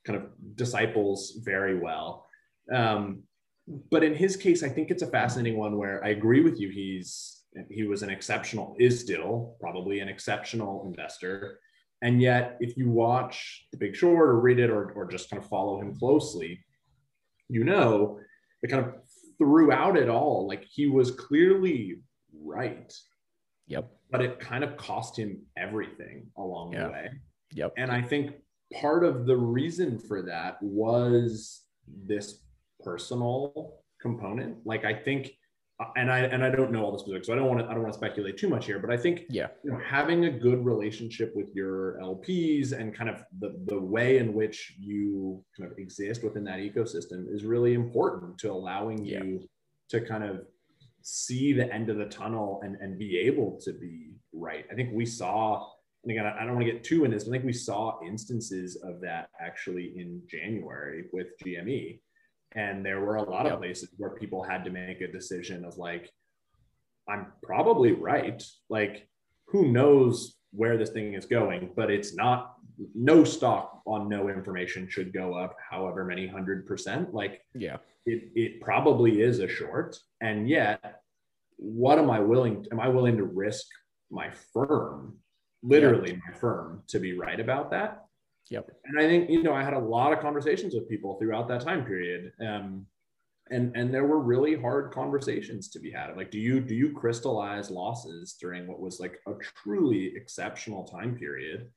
kind of disciples very well. Um, but in his case, I think it's a fascinating one where I agree with you. He's, he was an exceptional, is still probably an exceptional investor. And yet if you watch The Big Short or read it, or, or just kind of follow him closely, you know, the kind of throughout it all, like he was clearly right. Yep. But it kind of cost him everything along yeah. the way. Yep. And I think part of the reason for that was this personal component. Like I think, and I and I don't know all the specifics, so I don't want to I don't want to speculate too much here, but I think yeah, you know, having a good relationship with your L Ps and kind of the the way in which you kind of exist within that ecosystem is really important to allowing yeah. you to kind of see the end of the tunnel and, and be able to be right. I think we saw, and again, I don't want to get too into this, but I think we saw instances of that actually in January with G M E. And there were a lot of yep. places where people had to make a decision of like, I'm probably right. Like, who knows where this thing is going, but it's not, no stock on no information should go up however many hundred percent. Like, yeah, it, it probably is a short. And yet, what am I willing, am I willing to risk my firm, literally yep. my firm, to be right about that? Yep. And I think, you know, I had a lot of conversations with people throughout that time period. Um, and, and there were really hard conversations to be had. Like, do you, do you crystallize losses during what was like a truly exceptional time period?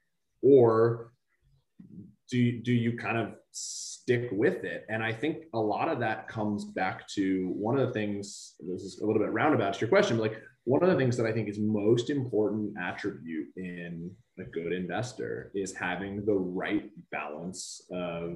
Or do you, do you kind of stick with it? And I think a lot of that comes back to one of the things, this is a little bit roundabout to your question, but like one of the things that I think is most important attribute in a good investor is having the right balance of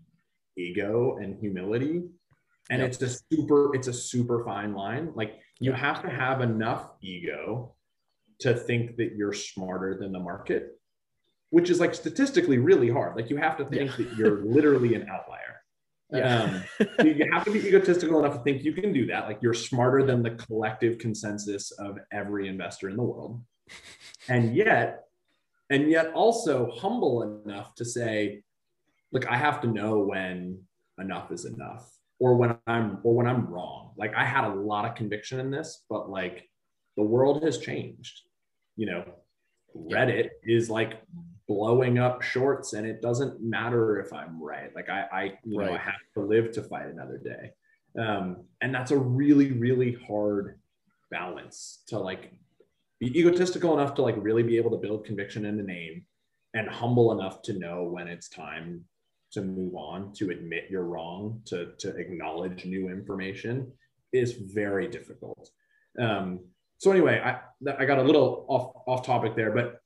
ego and humility. And yep. it's a super, it's a super fine line. Like you yep. have to have enough ego to think that you're smarter than the market, which is like statistically really hard. Like you have to think yeah. that you're literally an outlier. Yeah. Um, you have to be egotistical enough to think you can do that. Like you're smarter than the collective consensus of every investor in the world. And yet, and yet also humble enough to say, look, I have to know when enough is enough, or when I'm, or when I'm wrong. Like I had a lot of conviction in this, but like the world has changed. You know, Reddit is like blowing up shorts, and it doesn't matter if I'm right. Like I, I you right. know, I have to live to fight another day. Um, and that's a really, really hard balance to like be egotistical enough to like really be able to build conviction in the name, and humble enough to know when it's time to move on, to admit you're wrong, to, to acknowledge new information is very difficult. Um, so anyway, I, I got a little off, off topic there, but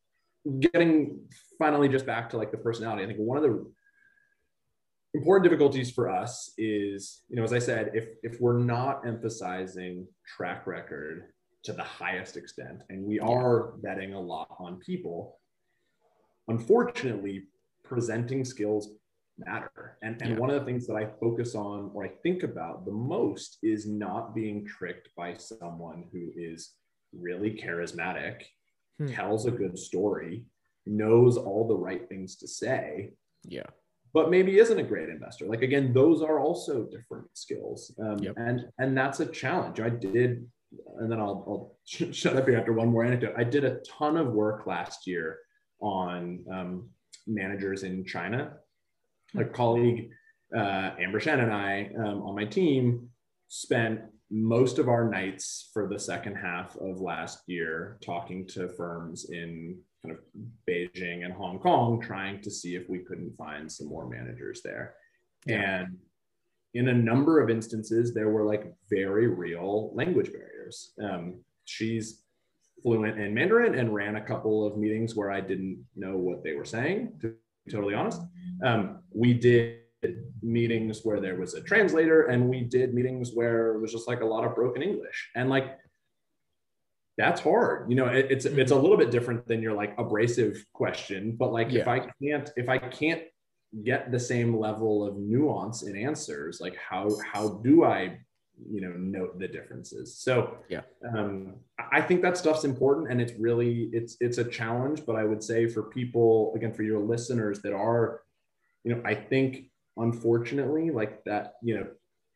getting finally just back to like the personality, I think one of the important difficulties for us is, you know, as I said, if, if we're not emphasizing track record to the highest extent, and we are betting a lot on people, unfortunately, presenting skills matter. And, and yeah. one of the things that I focus on, or I think about the most, is not being tricked by someone who is really charismatic, hmm. tells a good story, knows all the right things to say, yeah, but maybe isn't a great investor. Like, again, those are also different skills. Um, yep. and, and that's a challenge. I did, and then I'll, I'll sh- shut up here after one more anecdote. I did a ton of work last year on um, managers in China. A colleague, uh, Amber Shen, and I um, on my team spent most of our nights for the second half of last year talking to firms in kind of Beijing and Hong Kong, trying to see if we couldn't find some more managers there. Yeah. And in a number of instances, there were like very real language barriers. Um, she's fluent in Mandarin and ran a couple of meetings where I didn't know what they were saying, to be totally honest. Um, we did meetings where there was a translator, and we did meetings where it was just like a lot of broken English. And like, that's hard. You know, it, it's, it's a little bit different than your like abrasive question, but like, yeah. if I can't, if I can't get the same level of nuance in answers, like how, how do I, you know, note the differences? So yeah, um, I think that stuff's important, and it's really, it's, it's a challenge. But I would say for people, again, for your listeners that are you know, I think unfortunately, like that, you know,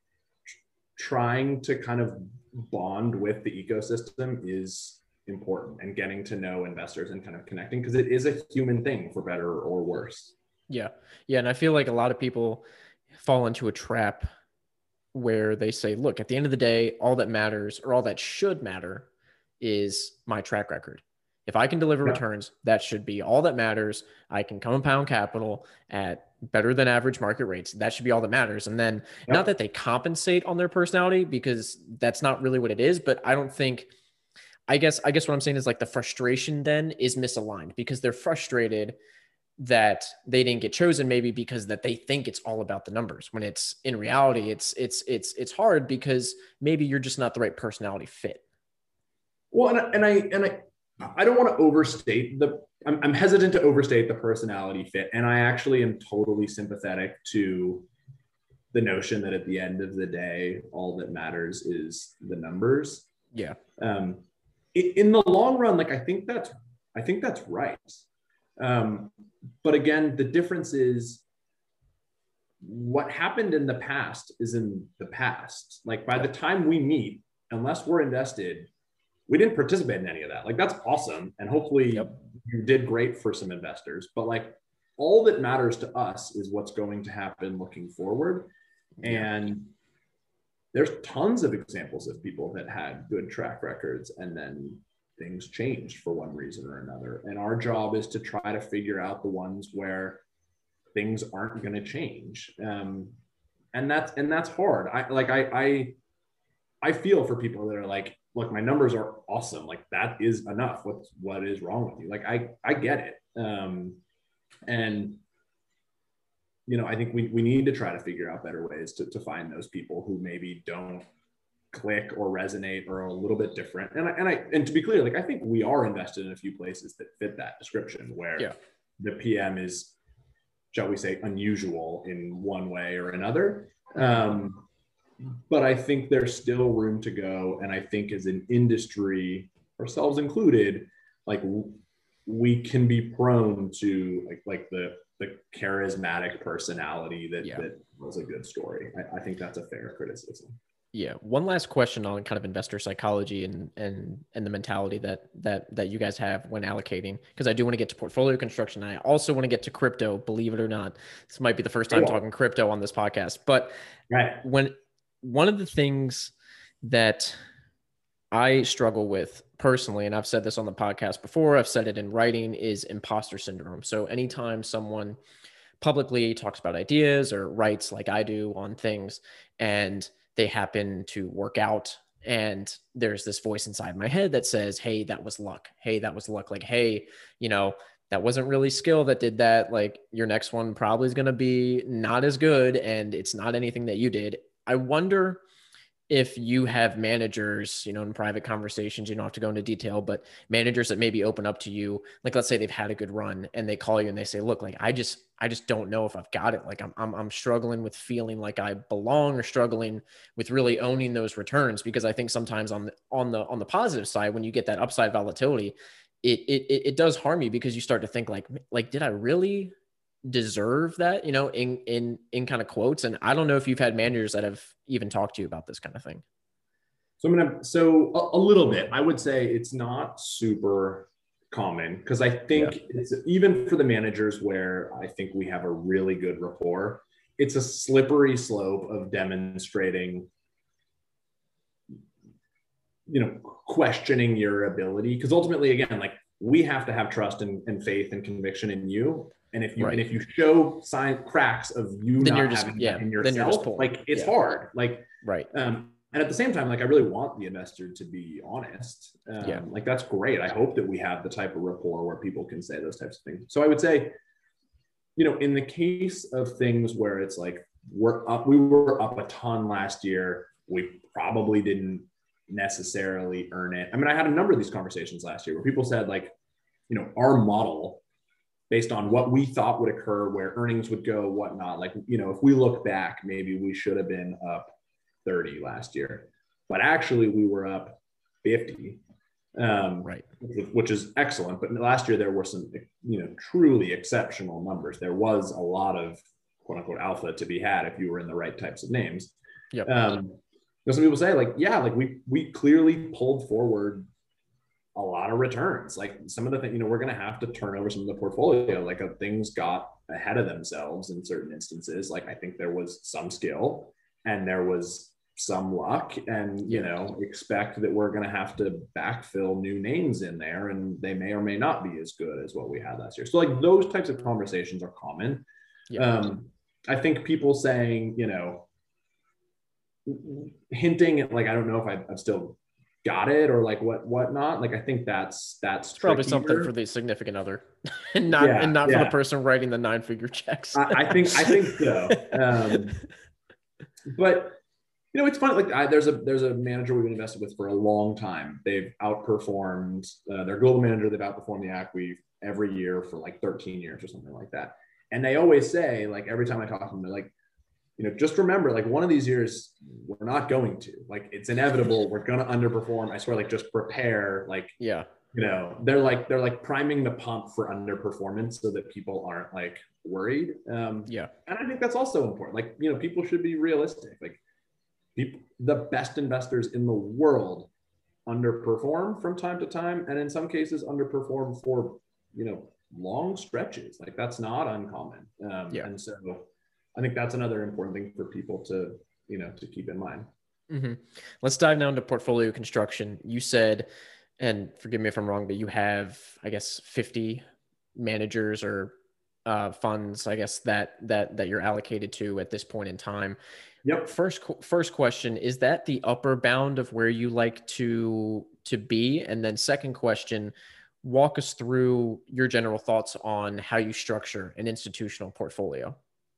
trying to kind of bond with the ecosystem is important, and getting to know investors and kind of connecting, because it is a human thing for better or worse. Yeah. Yeah. And I feel like a lot of people fall into a trap where they say, look, at the end of the day, all that matters, or all that should matter, is my track record. If I can deliver Yeah. returns, that should be all that matters. I can compound capital at better than average market rates. That should be all that matters. And then Yeah. not that they compensate on their personality, because that's not really what it is, but I don't think, I guess, I guess what I'm saying is like the frustration then is misaligned, because they're frustrated that they didn't get chosen, maybe because that they think it's all about the numbers, when it's in reality, it's, it's, it's, it's hard because maybe you're just not the right personality fit. Well, and, and I, and I, I don't want to overstate the, I'm, I'm hesitant to overstate the personality fit. And I actually am totally sympathetic to the notion that at the end of the day, all that matters is the numbers. Yeah. Um, in, in the long run, like, I think that's, I think that's right. Um, but again, the difference is what happened in the past is in the past. Like, by the time we meet, unless we're invested, we didn't participate in any of that. Like, that's awesome. And hopefully Yep. you did great for some investors, but like, all that matters to us is what's going to happen looking forward. Yeah. And there's tons of examples of people that had good track records and then things changed for one reason or another. And our job is to try to figure out the ones where things aren't going to change. Um, and that's, and that's hard. I like, I, I, I feel for people that are like, look, my numbers are awesome. Like, that is enough. What's, what is wrong with you? Like, I, I get it. Um, and, you know, I think we, we need to try to figure out better ways to, to find those people who maybe don't click or resonate or are a little bit different. And I, and I, and to be clear, like, I think we are invested in a few places that fit that description, where Yeah. the P M is, shall we say, unusual in one way or another. Um, but I think there's still room to go. And I think as an industry, ourselves included, like, we can be prone to like, like the, the charismatic personality that, Yeah. that was a good story. I, I think that's a fair criticism. Yeah. One last question on kind of investor psychology and and and the mentality that that that you guys have when allocating, because I do want to get to portfolio construction. I also want to get to crypto. Believe it or not, this might be the first time Cool. talking crypto on this podcast. But Right. when one of the things that I struggle with personally, and I've said this on the podcast before, I've said it in writing, is imposter syndrome. So anytime someone publicly talks about ideas or writes like I do on things, and they happen to work out, and there's this voice inside my head that says, hey, that was luck. Hey, that was luck. Like, hey, you know, that wasn't really skill that did that. Like, your next one probably is going to be not as good, and it's not anything that you did. I wonder if you have managers, you know, in private conversations, you don't have to go into detail, but managers that maybe open up to you, like, let's say they've had a good run and they call you and they say, look, like, I just, I just don't know if I've got it. Like, I'm, I'm, I'm struggling with feeling like I belong, or struggling with really owning those returns. Because I think sometimes on the, on the, on the positive side, when you get that upside volatility, it, it, it does harm you, because you start to think like, like, did I really deserve that, you know, in, in, in kind of quotes. And I don't know if you've had managers that have even talked to you about this kind of thing. So I'm going to, so a, a little bit, I would say it's not super common, because I think Yeah. it's, even for the managers where I think we have a really good rapport, it's a slippery slope of demonstrating, you know, questioning your ability. Because ultimately, again, like, we have to have trust and, and faith and conviction in you. And if you, Right. and if you show sign cracks of you Then not you're just- having yeah, that in then you're just yourself, pulling. like, it's Yeah. hard. Like, Right. um, and at the same time, like, I really want the investor to be honest. Um, Yeah. Like, that's great. I hope that we have the type of rapport where people can say those types of things. So I would say, you know, in the case of things where it's like, we're up, we were up a ton last year, we probably didn't necessarily earn it. I mean, I had a number of these conversations last year where people said, like, you know, our model, based on what we thought would occur, where earnings would go, whatnot, like, you know, if we look back, maybe we should have been up thirty last year, but actually we were up fifty, um, Right. which is excellent. But last year there were some, you know, truly exceptional numbers. There was a lot of quote unquote alpha to be had if you were in the right types of names. Yep. Um, some people say like, yeah, like we we clearly pulled forward a lot of returns. Like some of the things, you know, we're going to have to turn over some of the portfolio. Like uh, things got ahead of themselves in certain instances. Like I think there was some skill and there was some luck, and you know, expect that we're going to have to backfill new names in there, and they may or may not be as good as what we had last year. So like those types of conversations are common. Yeah. Um, I think people saying, you know, hinting at like, I don't know if I, I've still got it or like what whatnot. Like I think that's that's probably something for the significant other, and not yeah, and not yeah. for the person writing the nine figure checks. I, I think I think so. Um, but you know, it's funny. Like I, there's a there's a manager we've been invested with for a long time. They've outperformed uh, their global manager. They've outperformed the A C W every year for like thirteen years or something like that. And they always say, like every time I talk to them, they're like, you know, just remember, like one of these years, we're not going to, like, it's inevitable. We're going to underperform. I swear, like, just prepare, like, yeah, you know, they're like, they're like priming the pump for underperformance so that people aren't like worried. Um, yeah. And I think that's also important. Like, you know, people should be realistic. Like people, the best investors in the world underperform from time to time. And in some cases underperform for, you know, long stretches. Like that's not uncommon. Um, yeah. And so I think that's another important thing for people to, you know, to keep in mind. Mm-hmm. Let's dive now into portfolio construction. You said, and forgive me if I'm wrong, but you have, I guess, fifty managers or uh, funds, I guess, that that that you're allocated to at this point in time. Yep. First, first question, is that the upper bound of where you like to to be? And then second question, walk us through your general thoughts on how you structure an institutional portfolio.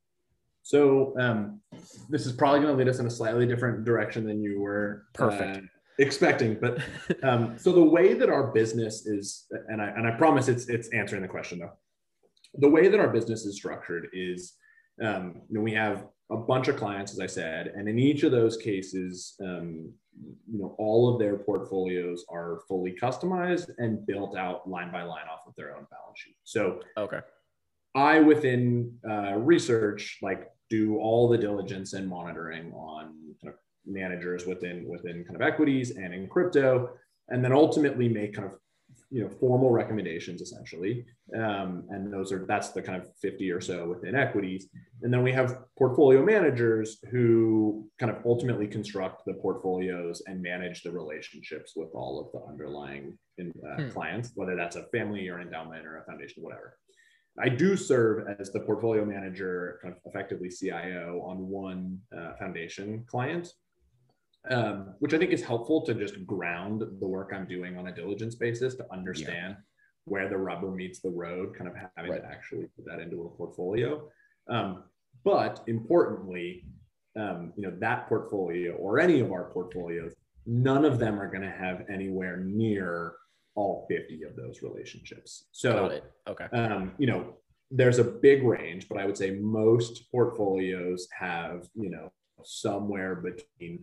So um, this is probably going to lead us in a slightly different direction than you were perfect uh, expecting. But um, so the way that our business is, and I and I promise it's it's answering the question though. The way that our business is structured is, um, you know, we have a bunch of clients, as I said, and in each of those cases, um, you know, all of their portfolios are fully customized and built out line by line off of their own balance sheet. So okay, I within uh, research like. do all the diligence and monitoring on kind of managers within within kind of equities and in crypto, and then ultimately make kind of, you know, formal recommendations essentially. Um, and those are that's the kind of fifty or so within equities. And then we have portfolio managers who kind of ultimately construct the portfolios and manage the relationships with all of the underlying uh, hmm. clients, whether that's a family or an endowment or a foundation, whatever. I do serve as the portfolio manager, kind of effectively C I O on one uh, foundation client, um, which I think is helpful to just ground the work I'm doing on a diligence basis to understand yeah. where the rubber meets the road, kind of having right. to actually put that into a portfolio. Um, but importantly, um, you know, that portfolio or any of our portfolios, none of them are going to have anywhere near all fifty of those relationships. So, Got it. Okay. Um, you know, there's a big range, but I would say most portfolios have, you know, somewhere between,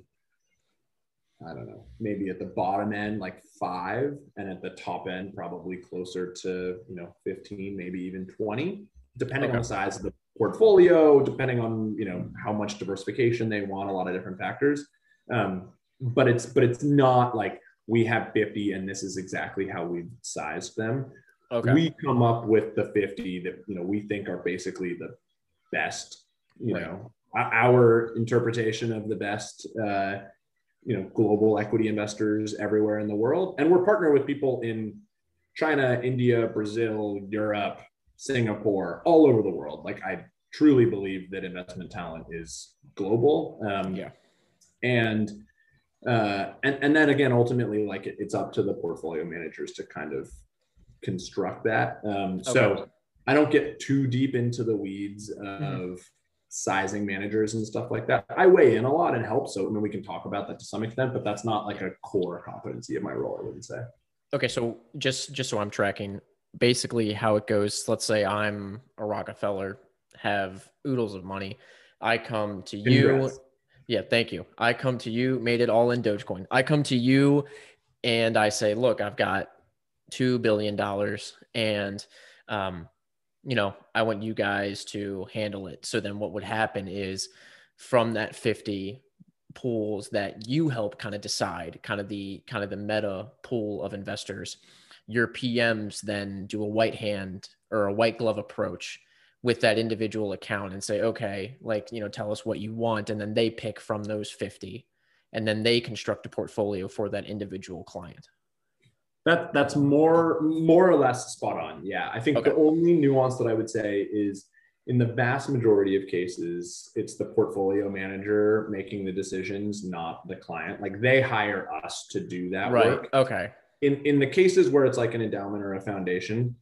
I don't know, maybe at the bottom end, like five, and at the top end, probably closer to, you know, fifteen, maybe even twenty, depending okay. on the size of the portfolio, depending on, you know, how much diversification they want, a lot of different factors. Um, but it's, but it's not like, we have fifty and this is exactly how we've sized them. Okay. We come up with the fifty that, you know, we think are basically the best, you right. know, our interpretation of the best, uh, you know, global equity investors everywhere in the world. And we're partnered with people in China, India, Brazil, Europe, Singapore, all over the world. Like I truly believe that investment talent is global. Um, yeah. And Uh, and, and then again, ultimately, like it, it's up to the portfolio managers to kind of construct that. Um, okay. So I don't get too deep into the weeds of mm-hmm. sizing managers and stuff like that. I weigh in a lot and help. So I mean, we can talk about that to some extent, but that's not like a core competency of my role, I wouldn't say. Okay. So just, just so I'm tracking basically how it goes, let's say I'm a Rockefeller, have oodles of money. I come to Congrats. you. Yeah, thank you. I come to you, made it all in Dogecoin. I come to you and I say, look, I've got two billion dollars and um, you know, I want you guys to handle it. So then what would happen is from that fifty pools that you help kind of decide, kind of the kind of the meta pool of investors, your P Ms then do a white hand or a white glove approach with that individual account and say, okay, like, you know, tell us what you want. And then they pick from those fifty and then they construct a portfolio for that individual client. That that's more more or less spot on. Yeah, I think okay. the only nuance that I would say is in the vast majority of cases, it's the portfolio manager making the decisions, not the client. Like they hire us to do that right. work. Okay. In in the cases where it's like an endowment or a foundation,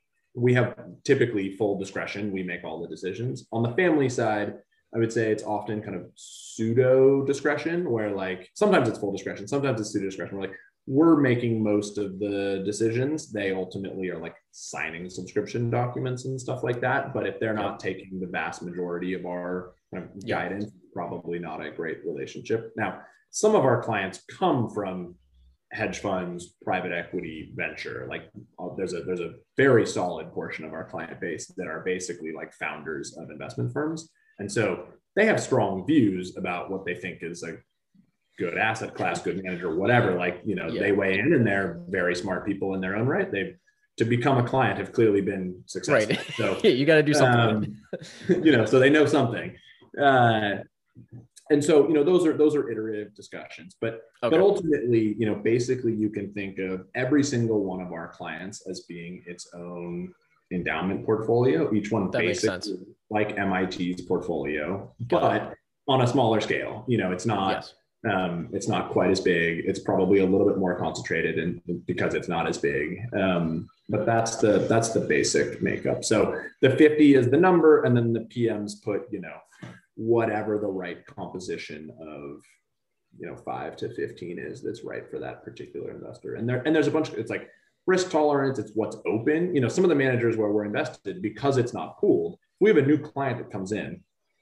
we have typically full discretion. We make all the decisions. On the family side, I would say it's often kind of pseudo discretion, where like sometimes it's full discretion, sometimes it's pseudo discretion. We're like, we're making most of the decisions. They ultimately are like signing subscription documents and stuff like that. But if they're not taking the vast majority of our kind of guidance, probably not a great relationship. Now, some of our clients come from hedge funds, private equity, venture. Like uh, there's a there's a very solid portion of our client base that are basically like founders of investment firms. And so they have strong views about what they think is a good asset class, good manager, whatever. Like, you know, yeah. they weigh in and they're very smart people in their own right. They've, to become a client, have clearly been successful. Right. So yeah, you got to do something. Um, you know, so they know something. Uh, and so, you know, those are, those are iterative discussions, but, okay. but ultimately, you know, basically you can think of every single one of our clients as being its own endowment portfolio, each one that basically like M I T's portfolio, got but it. On a smaller scale. You know, it's not, yes. Um, it's not quite as big. It's probably a little bit more concentrated and because it's not as big. Um, but that's the that's the basic makeup. So the fifty is the number, and then the P Ms put, you know, whatever the right composition of, you know, five to fifteen is that's right for that particular investor. And there and there's a bunch of, it's like risk tolerance, it's what's open. You know, some of the managers where we're invested, because it's not pooled, if we have a new client that comes in,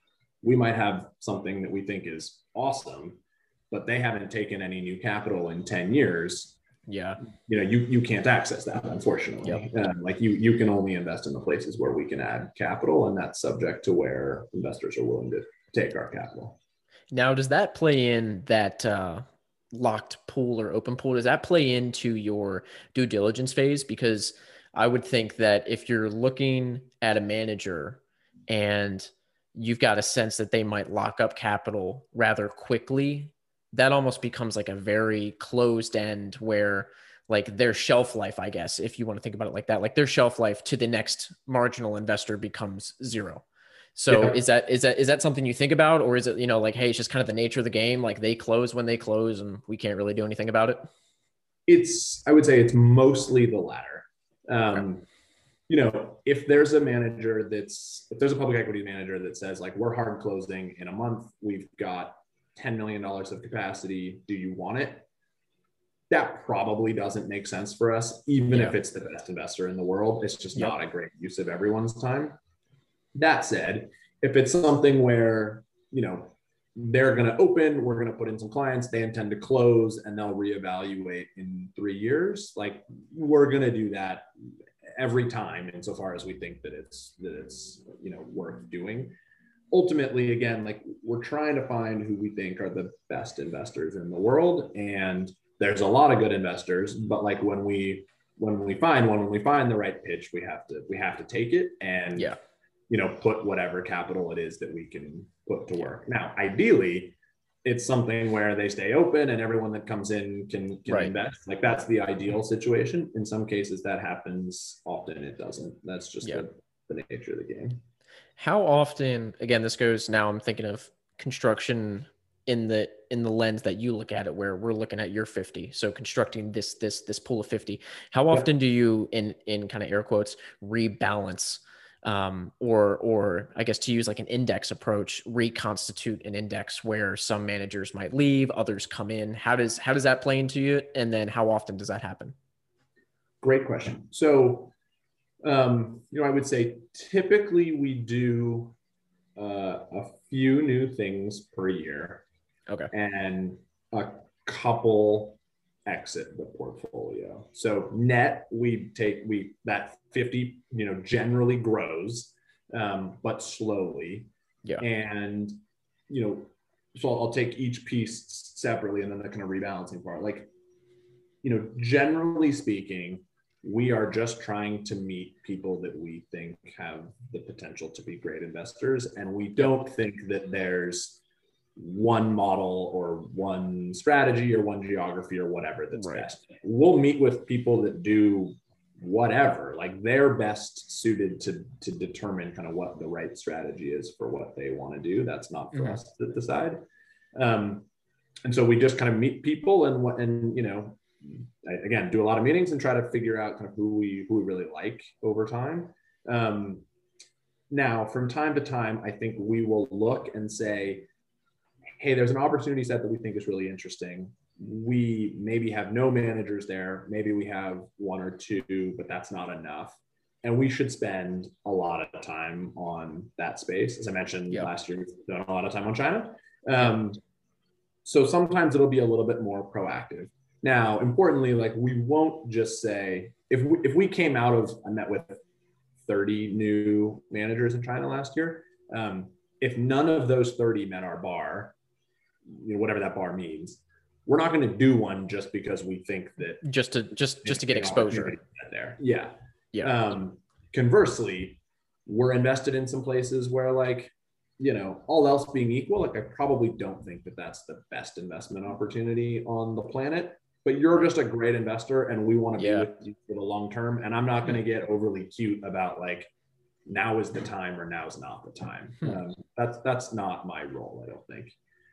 we might have something that we think is awesome, but they haven't taken any new capital in ten years. Yeah. You know, you, you can't access that, unfortunately. Yep. Um, like you, you can only invest in the places where we can add capital, and that's subject to where investors are willing to take our capital. Now, does that play in that uh, locked pool or open pool? Does that play into your due diligence phase? Because I would think that if you're looking at a manager and you've got a sense that they might lock up capital rather quickly, that almost becomes like a very closed end where like their shelf life, I guess, if you want to think about it like that, like their shelf life to the next marginal investor becomes zero. So yeah. is that, is that, is that something you think about, or is it, you know, like, hey, it's just kind of the nature of the game. Like they close when they close and we can't really do anything about it. It's, I would say it's mostly the latter. Um, okay. You know, if there's a manager that's, if there's a public equity manager that says like, we're hard closing in a month, we've got ten million dollars of capacity, do you want it? That probably doesn't make sense for us, even yeah. if it's the best investor in the world. It's just yep. not a great use of everyone's time. That said, if it's something where, you know, they're going to open, we're going to put in some clients, they intend to close, and they'll reevaluate in three years, like we're going to do that every time insofar as we think that it's, that it's, you know, worth doing. Ultimately, again, like we're trying to find who we think are the best investors in the world. And there's a lot of good investors, but like when we, when we find one, when we find the right pitch, we have to, we have to take it and, yeah. you know, put whatever capital it is that we can put to work. Now, ideally, it's something where they stay open and everyone that comes in can, can right. invest. Like that's the ideal situation. In some cases that happens, often it doesn't. That's just yeah. the, the nature of the game. How often, again, this goes, now I'm thinking of construction in the, in the lens that you look at it, where we're looking at your fifty. So constructing this, this, this pool of fifty, how often yeah. do you, in, in kind of air quotes, rebalance um, or, or I guess to use like an index approach, reconstitute an index where some managers might leave, others come in? How does, how does that play into you? And then how often does that happen? Great question. So, Um, you know, I would say typically we do uh, a few new things per year. Okay. And a couple exit the portfolio. So net, we take, we, that fifty, you know, generally grows, um, but slowly. Yeah. And, you know, so I'll take each piece separately and then the kind of rebalancing part. Like, you know, generally speaking, we are just trying to meet people that we think have the potential to be great investors. And we don't think that there's one model or one strategy or one geography or whatever that's right. best. We'll meet with people that do whatever, like they're best suited to to determine kind of what the right strategy is for what they want to do. That's not for mm-hmm. us to decide. Um, and so we just kind of meet people and what, and, you know, again, do a lot of meetings and try to figure out kind of who we, who we really like over time. Um, now, from time to time, I think we will look and say, hey, there's an opportunity set that we think is really interesting. We maybe have no managers there. Maybe we have one or two, but that's not enough. And we should spend a lot of time on that space. As I mentioned yep. last year, we've done a lot of time on China. Um, yep. So sometimes it'll be a little bit more proactive. Now, importantly, like we won't just say, if we, if we came out of, I met with thirty new managers in China last year. Um, if none of those thirty met our bar, you know, whatever that bar means, we're not going to do one just because we think that just to just just to get exposure there. Yeah. Yeah. Um, conversely, we're invested in some places where, like, you know, all else being equal, like I probably don't think that that's the best investment opportunity on the planet, but you're just a great investor and we want to yeah. be with you for the long term. And I'm not going to get overly cute about like, now is the time or now is not the time. Um, that's, that's not my role, I don't think.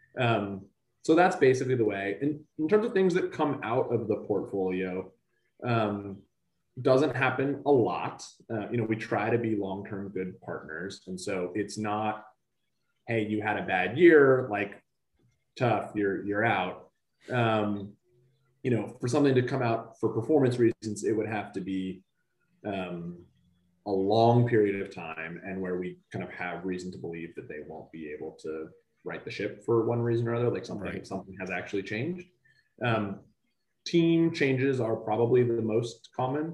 Um, so that's basically the way. In, in terms of things that come out of the portfolio, um, doesn't happen a lot. Uh, you know, we try to be long-term good partners. And so it's not, hey, you had a bad year, like tough, you're, you're out. Um, you know, for something to come out for performance reasons, it would have to be um, a long period of time and where we kind of have reason to believe that they won't be able to right the ship for one reason or other, like something, right. something has actually changed. Um, team changes are probably the most common.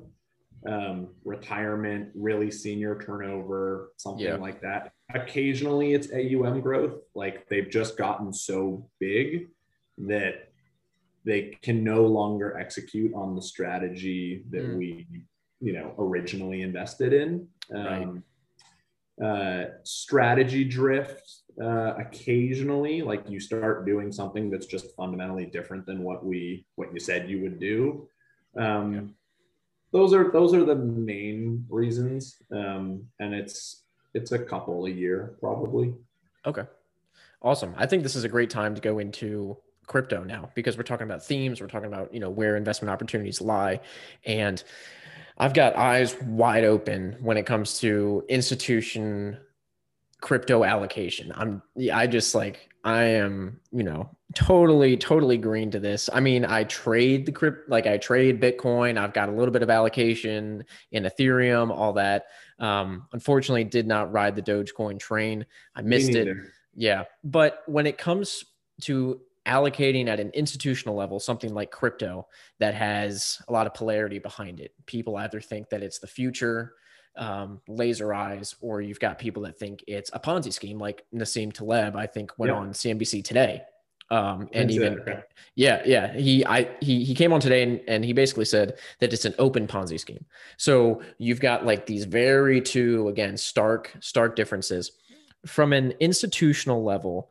Um, retirement, really senior turnover, something yeah. like that. Occasionally it's A U M growth. Like they've just gotten so big that they can no longer execute on the strategy that mm. we, you know, originally invested in. Um, right. uh, strategy drift, uh, occasionally, like you start doing something that's just fundamentally different than what we, what you said you would do. Um, yeah. Those are, those are the main reasons. Um, and it's, it's a couple a year probably. Okay. Awesome. I think this is a great time to go into crypto now, because we're talking about themes. We're talking about, you know, where investment opportunities lie. And I've got eyes wide open when it comes to institution crypto allocation. I'm, I just like, I am, you know, totally, totally green to this. I mean, I trade the crypto, like I trade Bitcoin. I've got a little bit of allocation in Ethereum, all that. Um, unfortunately did not ride the Dogecoin train. I missed it. Yeah. But when it comes to allocating at an institutional level, something like crypto that has a lot of polarity behind it, people either think that it's the future, um, laser eyes, or you've got people that think it's a Ponzi scheme, like Nassim Taleb, I think went yeah. on C N B C Today. Um, and That's even, it, okay. yeah, yeah, he, I, he, he came on today and, and he basically said that it's an open Ponzi scheme. So you've got like these very two, again, stark, stark differences from an institutional level.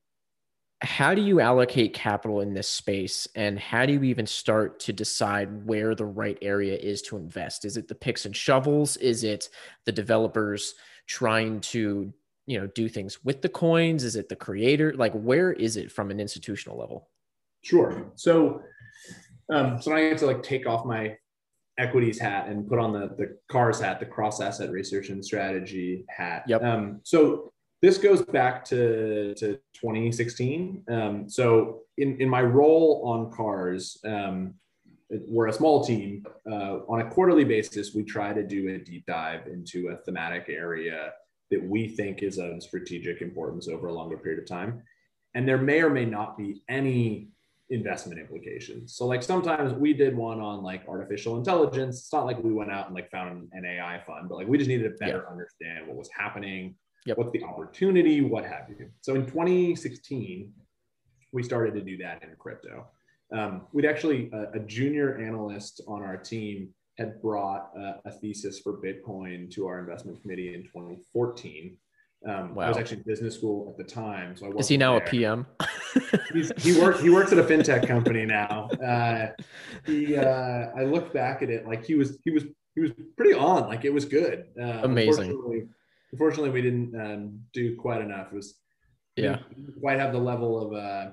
How do you allocate capital in this space? And how do you even start to decide where the right area is to invest? Is it the picks and shovels? Is it the developers trying to, you know, do things with the coins? Is it the creator? Like, where is it from an institutional level? Sure. So, um, so I get to like take off my equities hat and put on the, the cars hat, the cross asset research and strategy hat. Yep. Um, so this goes back to, to twenty sixteen. Um, so in, in my role on cars, um, we're a small team. Uh, on a quarterly basis, we try to do a deep dive into a thematic area that we think is of strategic importance over a longer period of time. And there may or may not be any investment implications. So like sometimes we did one on like artificial intelligence. It's not like we went out and like found an A I fund, but like we just needed to better yeah. understand what was happening, yep. what's the opportunity, what have you. So in twenty sixteen, we started to do that in crypto. Um, we'd actually, uh, a junior analyst on our team had brought uh, a thesis for Bitcoin to our investment committee in twenty fourteen. Um, wow. I was actually in business school at the time. So I wasn't Is he now there. a P M? He's, he works. He works at a fintech company now. Uh, he. Uh, I looked back at it like he was. He was. He was pretty on. Like it was good. Uh, Amazing. Unfortunately, unfortunately, we didn't um, do quite enough. It was. Yeah. Didn't quite have the level of, uh,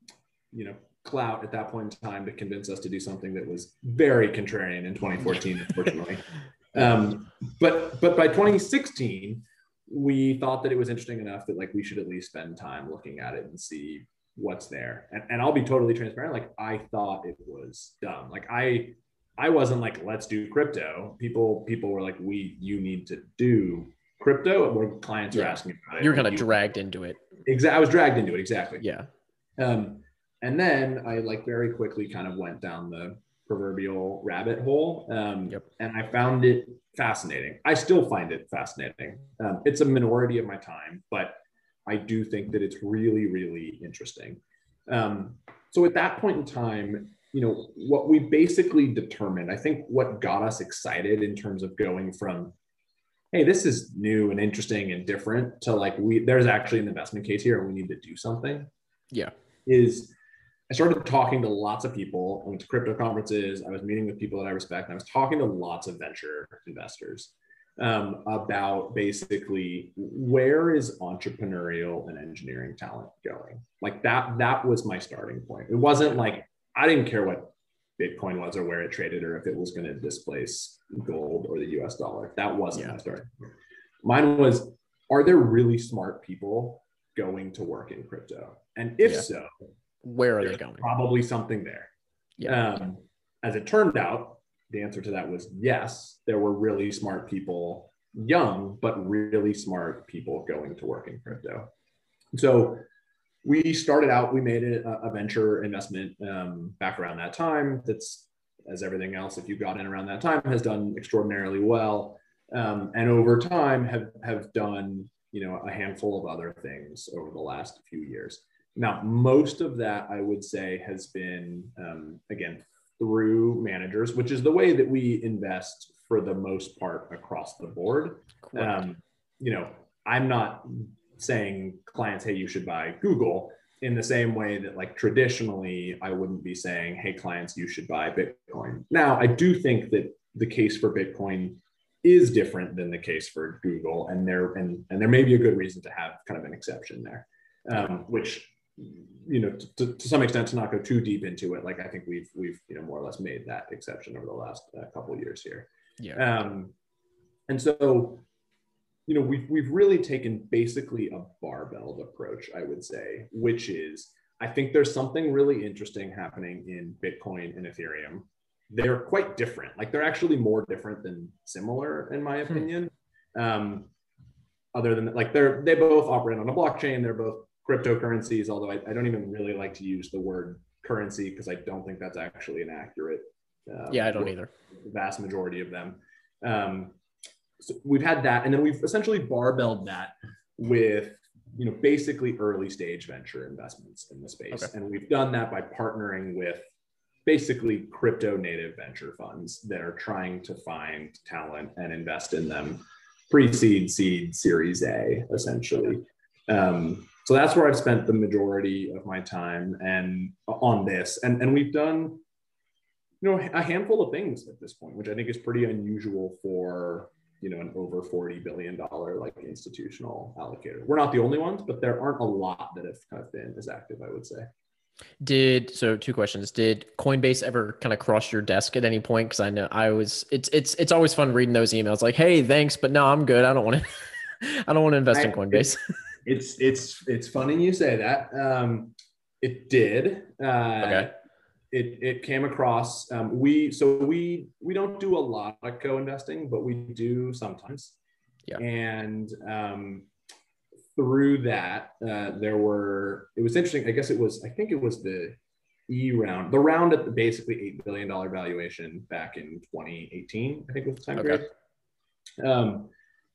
you know, clout at that point in time to convince us to do something that was very contrarian in twenty fourteen. Unfortunately, um, but but by twenty sixteen. We thought that it was interesting enough that like we should at least spend time looking at it and see what's there. And, and I'll be totally transparent. Like I thought it was dumb. Like I, I wasn't like, let's do crypto. People, people were like, we, you need to do crypto. Where clients yeah. are asking about it. You're kind of dragged into it. Exactly. I was dragged into it. Exactly. Yeah. Um, and then I like very quickly kind of went down the proverbial rabbit hole. Um, yep. And I found it fascinating. I still find it fascinating. Um, it's a minority of my time, but I do think that it's really, really interesting. Um, so at that point in time, you know, what we basically determined, I think what got us excited in terms of going from, hey, this is new and interesting and different to like, we, there's actually an investment case here and we need to do something. Yeah. Is I started talking to lots of people. I went to crypto conferences. I was meeting with people that I respect. And I was talking to lots of venture investors um, about basically where is entrepreneurial and engineering talent going? Like that, that was my starting point. It wasn't like, I didn't care what Bitcoin was or where it traded or if it was going to displace gold or the U S dollar. That wasn't yeah. my starting point. Mine was, are there really smart people going to work in crypto? And if yeah. so, where are they going? Probably something there. Yeah. Um, as it turned out, the answer to that was yes. There were really smart people, young, but really smart people going to work in crypto. So we started out, we made a, a venture investment um, back around that time. That's, as everything else, if you got in around that time, has done extraordinarily well. Um, and over time have, have done, you know, a handful of other things over the last few years. Now, most of that, I would say, has been, um, again, through managers, which is the way that we invest for the most part across the board. Um, you know, I'm not saying clients, hey, you should buy Google in the same way that like traditionally, I wouldn't be saying, hey, clients, you should buy Bitcoin. Now, I do think that the case for Bitcoin is different than the case for Google. And there, and, and there may be a good reason to have kind of an exception there, um, which, you know, to, to some extent, to not go too deep into it, like I think we've we've you know more or less made that exception over the last uh, couple of years here. Yeah. Um, and so, you know, we've we've really taken basically a barbelled approach, I would say, which is I think there's something really interesting happening in Bitcoin and Ethereum. They're quite different. Like they're actually more different than similar, in my opinion. Hmm. Um, other than like they're they both operate on a blockchain. They're both cryptocurrencies, although I, I don't even really like to use the word currency because I don't think that's actually an accurate. Um, yeah, I don't either. The vast majority of them. Um, so we've had that, and then we've essentially barbelled that with, you know, basically early stage venture investments in the space, okay. And we've done that by partnering with basically crypto native venture funds that are trying to find talent and invest in them, pre-seed, seed, Series A, essentially. Um, So that's where I've spent the majority of my time and on this. And, and we've done, you know, a handful of things at this point, which I think is pretty unusual for, you know, an over forty billion dollars like institutional allocator. We're not the only ones, but there aren't a lot that have kind of been as active, I would say. Did, so two questions. Did Coinbase ever kind of cross your desk at any point? Cause I know I was, it's, it's, it's always fun reading those emails like, hey, thanks, but no, I'm good. I don't want to, I don't want to invest I, in Coinbase. It's it's it's funny you say that. Um, it did. Uh, okay. It it came across. Um, we so we we don't do a lot of co-investing, but we do sometimes. Yeah. And um, through that, uh, there were. It was interesting. I guess it was. I think it was the E round, the round at the basically eight billion dollars valuation back in twenty eighteen, I think was the time Okay. period. Um,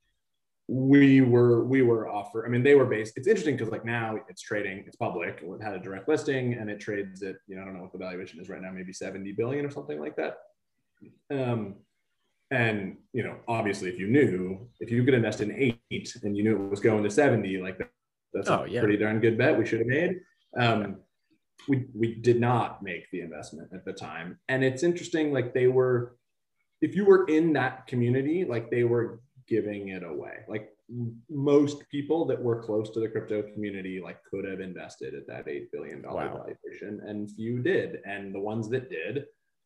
we were we were offer. I mean, they were based. It's interesting because like now it's trading, it's public, it had a direct listing, and it trades at, you know, I don't know what the valuation is right now, maybe seventy billion or something like that. Um, and you know, obviously, if you knew, if you could invest in eight and you knew it was going to seventy, like that, that's oh, a yeah. pretty darn good bet we should have made. Um, we we did not make the investment at the time, and it's interesting. Like they were, if you were in that community, like they were giving it away. Like most people that were close to the crypto community, like could have invested at that eight billion dollars wow. valuation, and few did. And the ones that did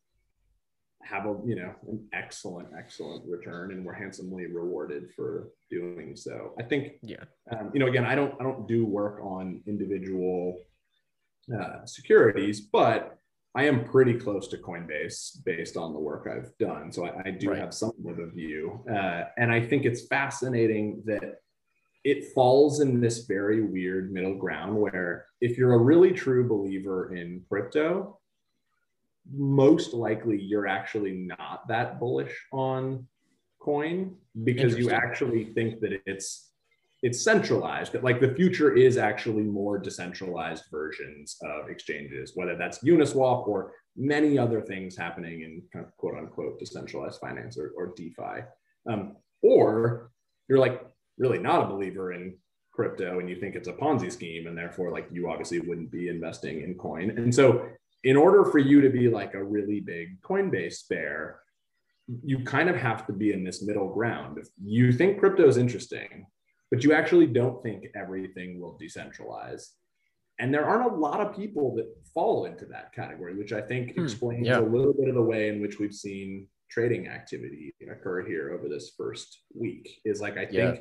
have a, you know, an excellent, excellent return and were handsomely rewarded for doing so. I think, yeah, um, you know, again, I don't, I don't do work on individual uh, securities, but I am pretty close to Coinbase based on the work I've done. So I, I do right. have something of a view. Uh, and I think it's fascinating that it falls in this very weird middle ground where if you're a really true believer in crypto, most likely you're actually not that bullish on coin because you actually think that it's it's centralized, that like the future is actually more decentralized versions of exchanges, whether that's Uniswap or many other things happening in kind of quote unquote decentralized finance or, or DeFi. Um, or you're like really not a believer in crypto and you think it's a Ponzi scheme, and therefore like you obviously wouldn't be investing in coin. And so in order for you to be like a really big Coinbase bear, you kind of have to be in this middle ground. If you think crypto is interesting, but you actually don't think everything will decentralize. And there aren't a lot of people that fall into that category, which I think hmm, explains yeah. a little bit of the way in which we've seen trading activity occur here over this first week. Is like, I think yeah.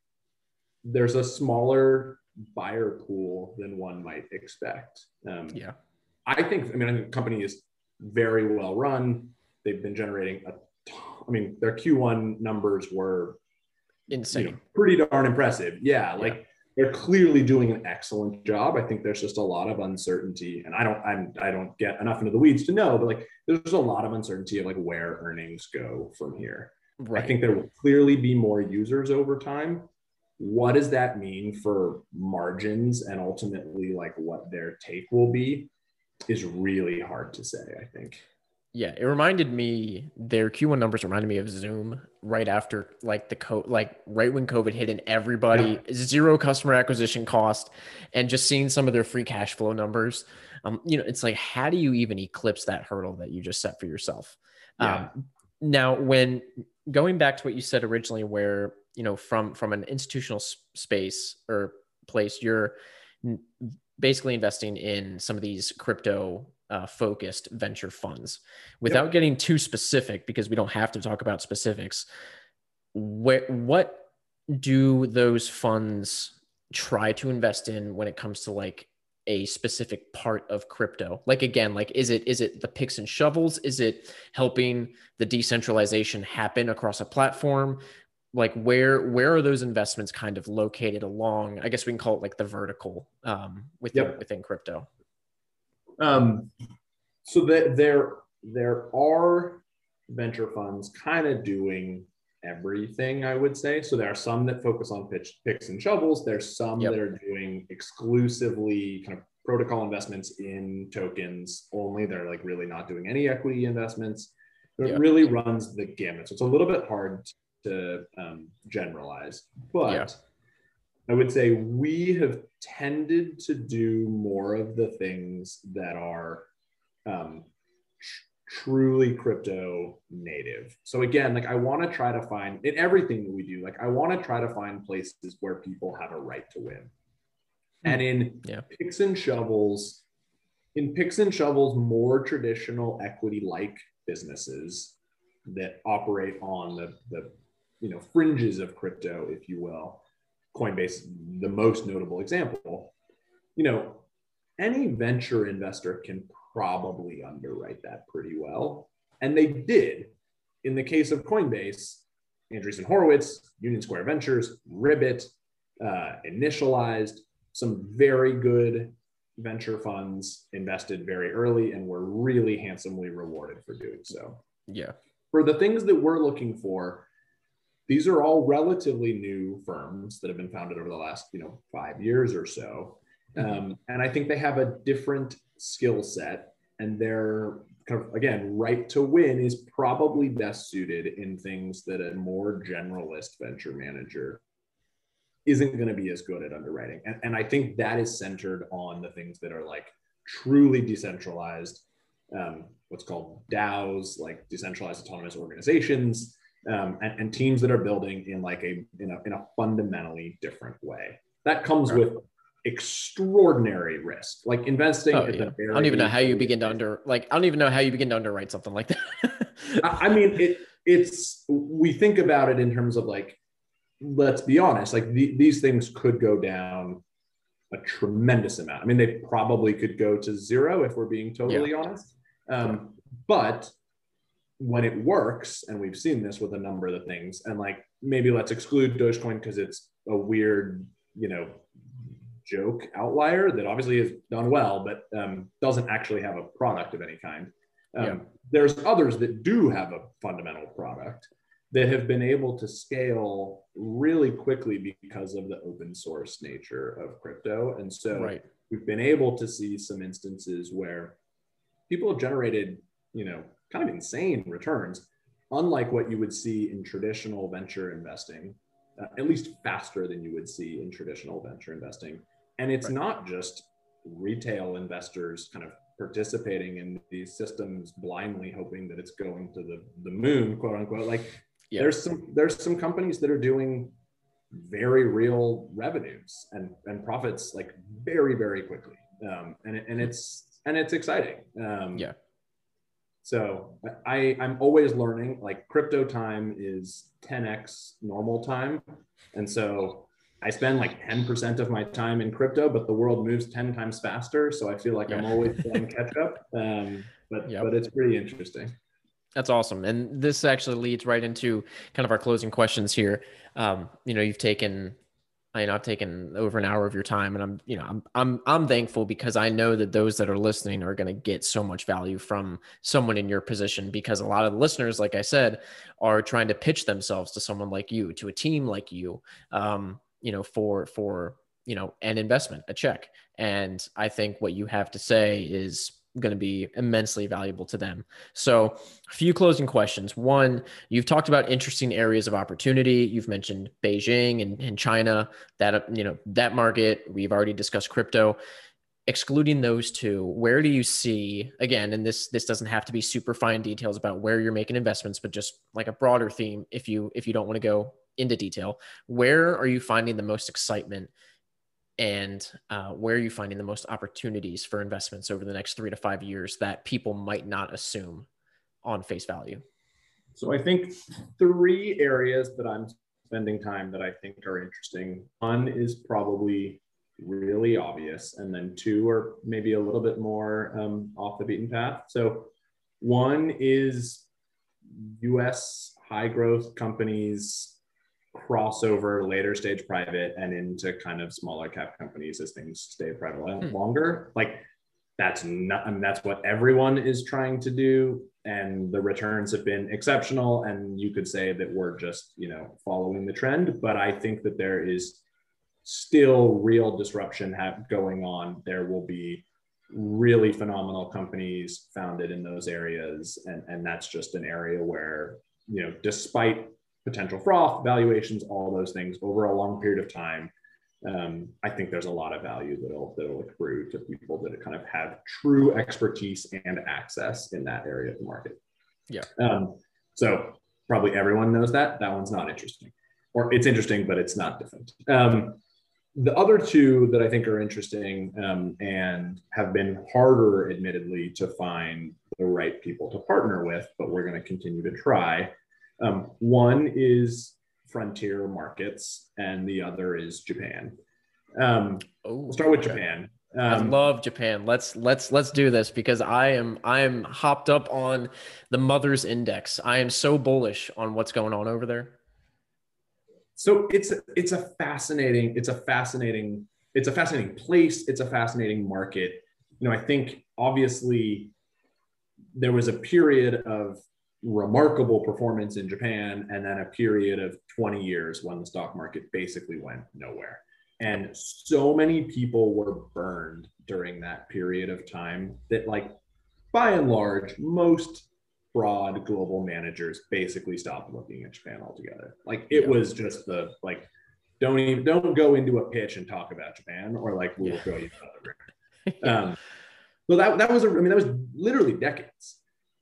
there's a smaller buyer pool than one might expect. Um, yeah. I think, I mean, I think the company is very well run. They've been generating a ton, I mean, their Q one numbers were insane, you know, pretty darn impressive. Yeah, like yeah. they're clearly doing an excellent job. I think there's just a lot of uncertainty, and I don't, I'm, I don't get enough into the weeds to know, but like there's a lot of uncertainty of like where earnings go from here. Right. I think there will clearly be more users over time. What does that mean for margins and ultimately like what their take will be is really hard to say, I think. Yeah, it reminded me, their Q one numbers reminded me of Zoom right after like the co like right when COVID hit and everybody yeah. zero customer acquisition cost, and just seeing some of their free cash flow numbers. Um, you know, it's like, how do you even eclipse that hurdle that you just set for yourself? Yeah. Um, now, when going back to what you said originally, where, you know, from, from an institutional space or place, you're basically investing in some of these crypto Uh, focused venture funds. Without yep. getting too specific, because we don't have to talk about specifics, where, what do those funds try to invest in when it comes to like a specific part of crypto? Like, again, like, is it, is it the picks and shovels? Is it helping the decentralization happen across a platform? Like where, where are those investments kind of located along, I guess we can call it like the vertical um, within, yep. within crypto? Um, so that there, there are venture funds kind of doing everything, I would say. So there are some that focus on pitch, picks and shovels. There's some yep. that are doing exclusively kind of protocol investments in tokens only. They're like really not doing any equity investments. It yep. really runs the gamut. So it's a little bit hard to um, generalize, but yeah. I would say we have tended to do more of the things that are um, tr- truly crypto native. So again, like I want to try to find in everything that we do, like I want to try to find places where people have a right to win. And in yeah. picks and shovels, in picks and shovels, more traditional equity-like businesses that operate on the, the you know fringes of crypto, if you will. Coinbase, the most notable example, you know, any venture investor can probably underwrite that pretty well. And they did. In the case of Coinbase, Andreessen Horowitz, Union Square Ventures, Ribbit, uh, Initialized, some very good venture funds invested very early and were really handsomely rewarded for doing so. Yeah. For the things that we're looking for, these are all relatively new firms that have been founded over the last, you know, five years or so. Mm-hmm. Um, and I think they have a different skill set, and they're kind of, again, right to win is probably best suited in things that a more generalist venture manager isn't going to be as good at underwriting. And, and I think that is centered on the things that are like truly decentralized, um, what's called DAOs, like decentralized autonomous organizations, um, and, and teams that are building in like a in a, in a fundamentally different way. That comes right. with extraordinary risk, like investing. Oh, yeah. I don't even know how you begin to under like I don't even know how you begin to underwrite something like that. I, I mean, it it's we think about it in terms of like, let's be honest, like the, these things could go down a tremendous amount. I mean, they probably could go to zero if we're being totally yeah. honest. Um, but when it works, and we've seen this with a number of the things, and like maybe let's exclude Dogecoin because it's a weird, you know, joke outlier that obviously has done well, but um, doesn't actually have a product of any kind. Um, yeah. There's others that do have a fundamental product that have been able to scale really quickly because of the open source nature of crypto. And so right. we've been able to see some instances where people have generated, you know, kind of insane returns, unlike what you would see in traditional venture investing, uh, at least faster than you would see in traditional venture investing. And it's right. not just retail investors kind of participating in these systems blindly hoping that it's going to the, the moon, quote unquote. Like yeah. there's some there's some companies that are doing very real revenues and, and profits like very, very quickly. Um, and, it, and it's and it's exciting. Um, yeah. So I, I'm always learning, like crypto time is ten X normal time. And so I spend like ten percent of my time in crypto, but the world moves ten times faster. So I feel like yeah. I'm always playing catch up. Um, but, yep. but it's pretty interesting. That's awesome. And this actually leads right into kind of our closing questions here. Um, you know, you've taken I know I've taken over an hour of your time, and I'm, you know, I'm, I'm, I'm thankful because I know that those that are listening are going to get so much value from someone in your position, because a lot of the listeners, like I said, are trying to pitch themselves to someone like you, to a team like you, um, you know, for, for, you know, an investment, a check. And I think what you have to say is going to be immensely valuable to them. So a few closing questions. One, you've talked about interesting areas of opportunity. You've mentioned Beijing and, and China, that, you know, that market. We've already discussed crypto. Excluding those two, where do you see, again, and this, this doesn't have to be super fine details about where you're making investments, but just like a broader theme, if you, if you don't want to go into detail, where are you finding the most excitement, and uh, where are you finding the most opportunities for investments over the next three to five years that people might not assume on face value? So I think three areas that I'm spending time that I think are interesting. One is probably really obvious, and then two are maybe a little bit more um, off the beaten path. So one is U S high growth companies crossover later stage private and into kind of smaller cap companies as things stay private hmm. longer. Like that's not, I mean, that's what everyone is trying to do. And the returns have been exceptional. And you could say that we're just, you know, following the trend, but I think that there is still real disruption have going on. There will be really phenomenal companies founded in those areas. And, and that's just an area where, you know, despite potential froth, valuations, all those things over a long period of time, um, I think there's a lot of value that'll that'll accrue to people that kind of have true expertise and access in that area of the market. Yeah. Um, so probably everyone knows that. That one's not interesting, or it's interesting, but it's not different. Um, the other two that I think are interesting um, and have been harder, admittedly, to find the right people to partner with, but we're going to continue to try. Um, one is frontier markets, and the other is Japan. Um, oh, we'll start with okay. Japan. Um, I love Japan. Let's let's let's do this because I am I am hopped up on the Mother's Index. I am so bullish on what's going on over there. So it's it's a fascinating it's a fascinating it's a fascinating place. It's a fascinating market. You know, I think obviously there was a period of remarkable performance in Japan, and then a period of twenty years when the stock market basically went nowhere. And so many people were burned during that period of time that, like, by and large, most broad global managers basically stopped looking at Japan altogether. Like, it yeah. was just the, like, don't even, don't go into a pitch and talk about Japan, or like, we'll yeah. throw you out of the room. um, so that, that was, a, I mean, that was literally decades.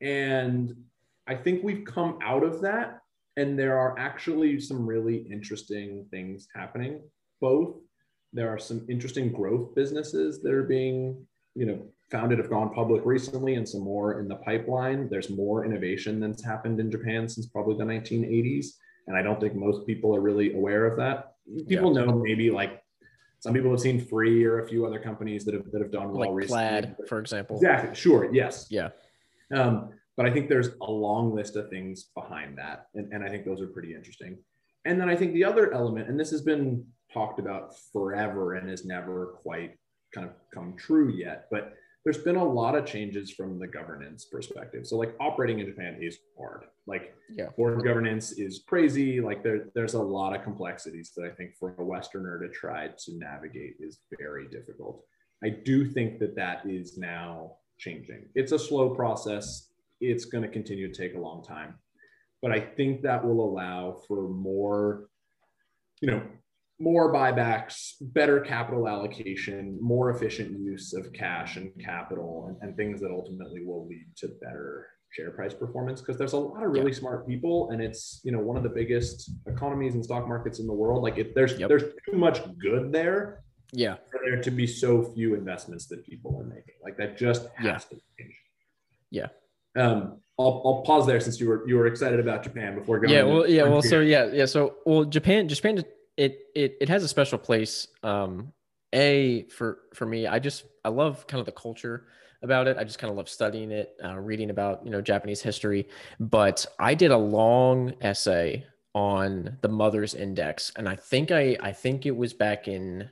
And I think we've come out of that, and there are actually some really interesting things happening. Both, there are some interesting growth businesses that are being, you know, founded, have gone public recently, and some more in the pipeline. There's more innovation that's happened in Japan since probably the nineteen eighties. And I don't think most people are really aware of that. People yeah. know maybe, like, some people have seen Free or a few other companies that have, that have done well like recently. Plaid, for example. Exactly. Sure. Yes. Yeah. Um, but I think there's a long list of things behind that. And, and I think those are pretty interesting. And then I think the other element, and this has been talked about forever and has never quite kind of come true yet, but there's been a lot of changes from the governance perspective. So, like, operating in Japan is hard. Like, yeah. board governance is crazy. Like, there, there's a lot of complexities that I think for a Westerner to try to navigate is very difficult. I do think that that is now changing. It's a slow process. It's going to continue to take a long time. But I think that will allow for more, you know, more buybacks, better capital allocation, more efficient use of cash and capital, and, and things that ultimately will lead to better share price performance. Because there's a lot of really yeah. smart people, and it's, you know, one of the biggest economies and stock markets in the world. Like, it, there's yep. there's too much good there. Yeah, for there to be so few investments that people are making. Like, that just has yeah. to change. Yeah. Um, I'll, I'll pause there since you were you were excited about Japan before going. Yeah. Well. Yeah. Well. So yeah. Yeah. So well, Japan. Japan. It it it has a special place. Um, a for for me, I just I love kind of the culture about it. I just kind of love studying it, uh, reading about, you know, Japanese history. But I did a long essay on the Mother's Index, and I think I I think it was back in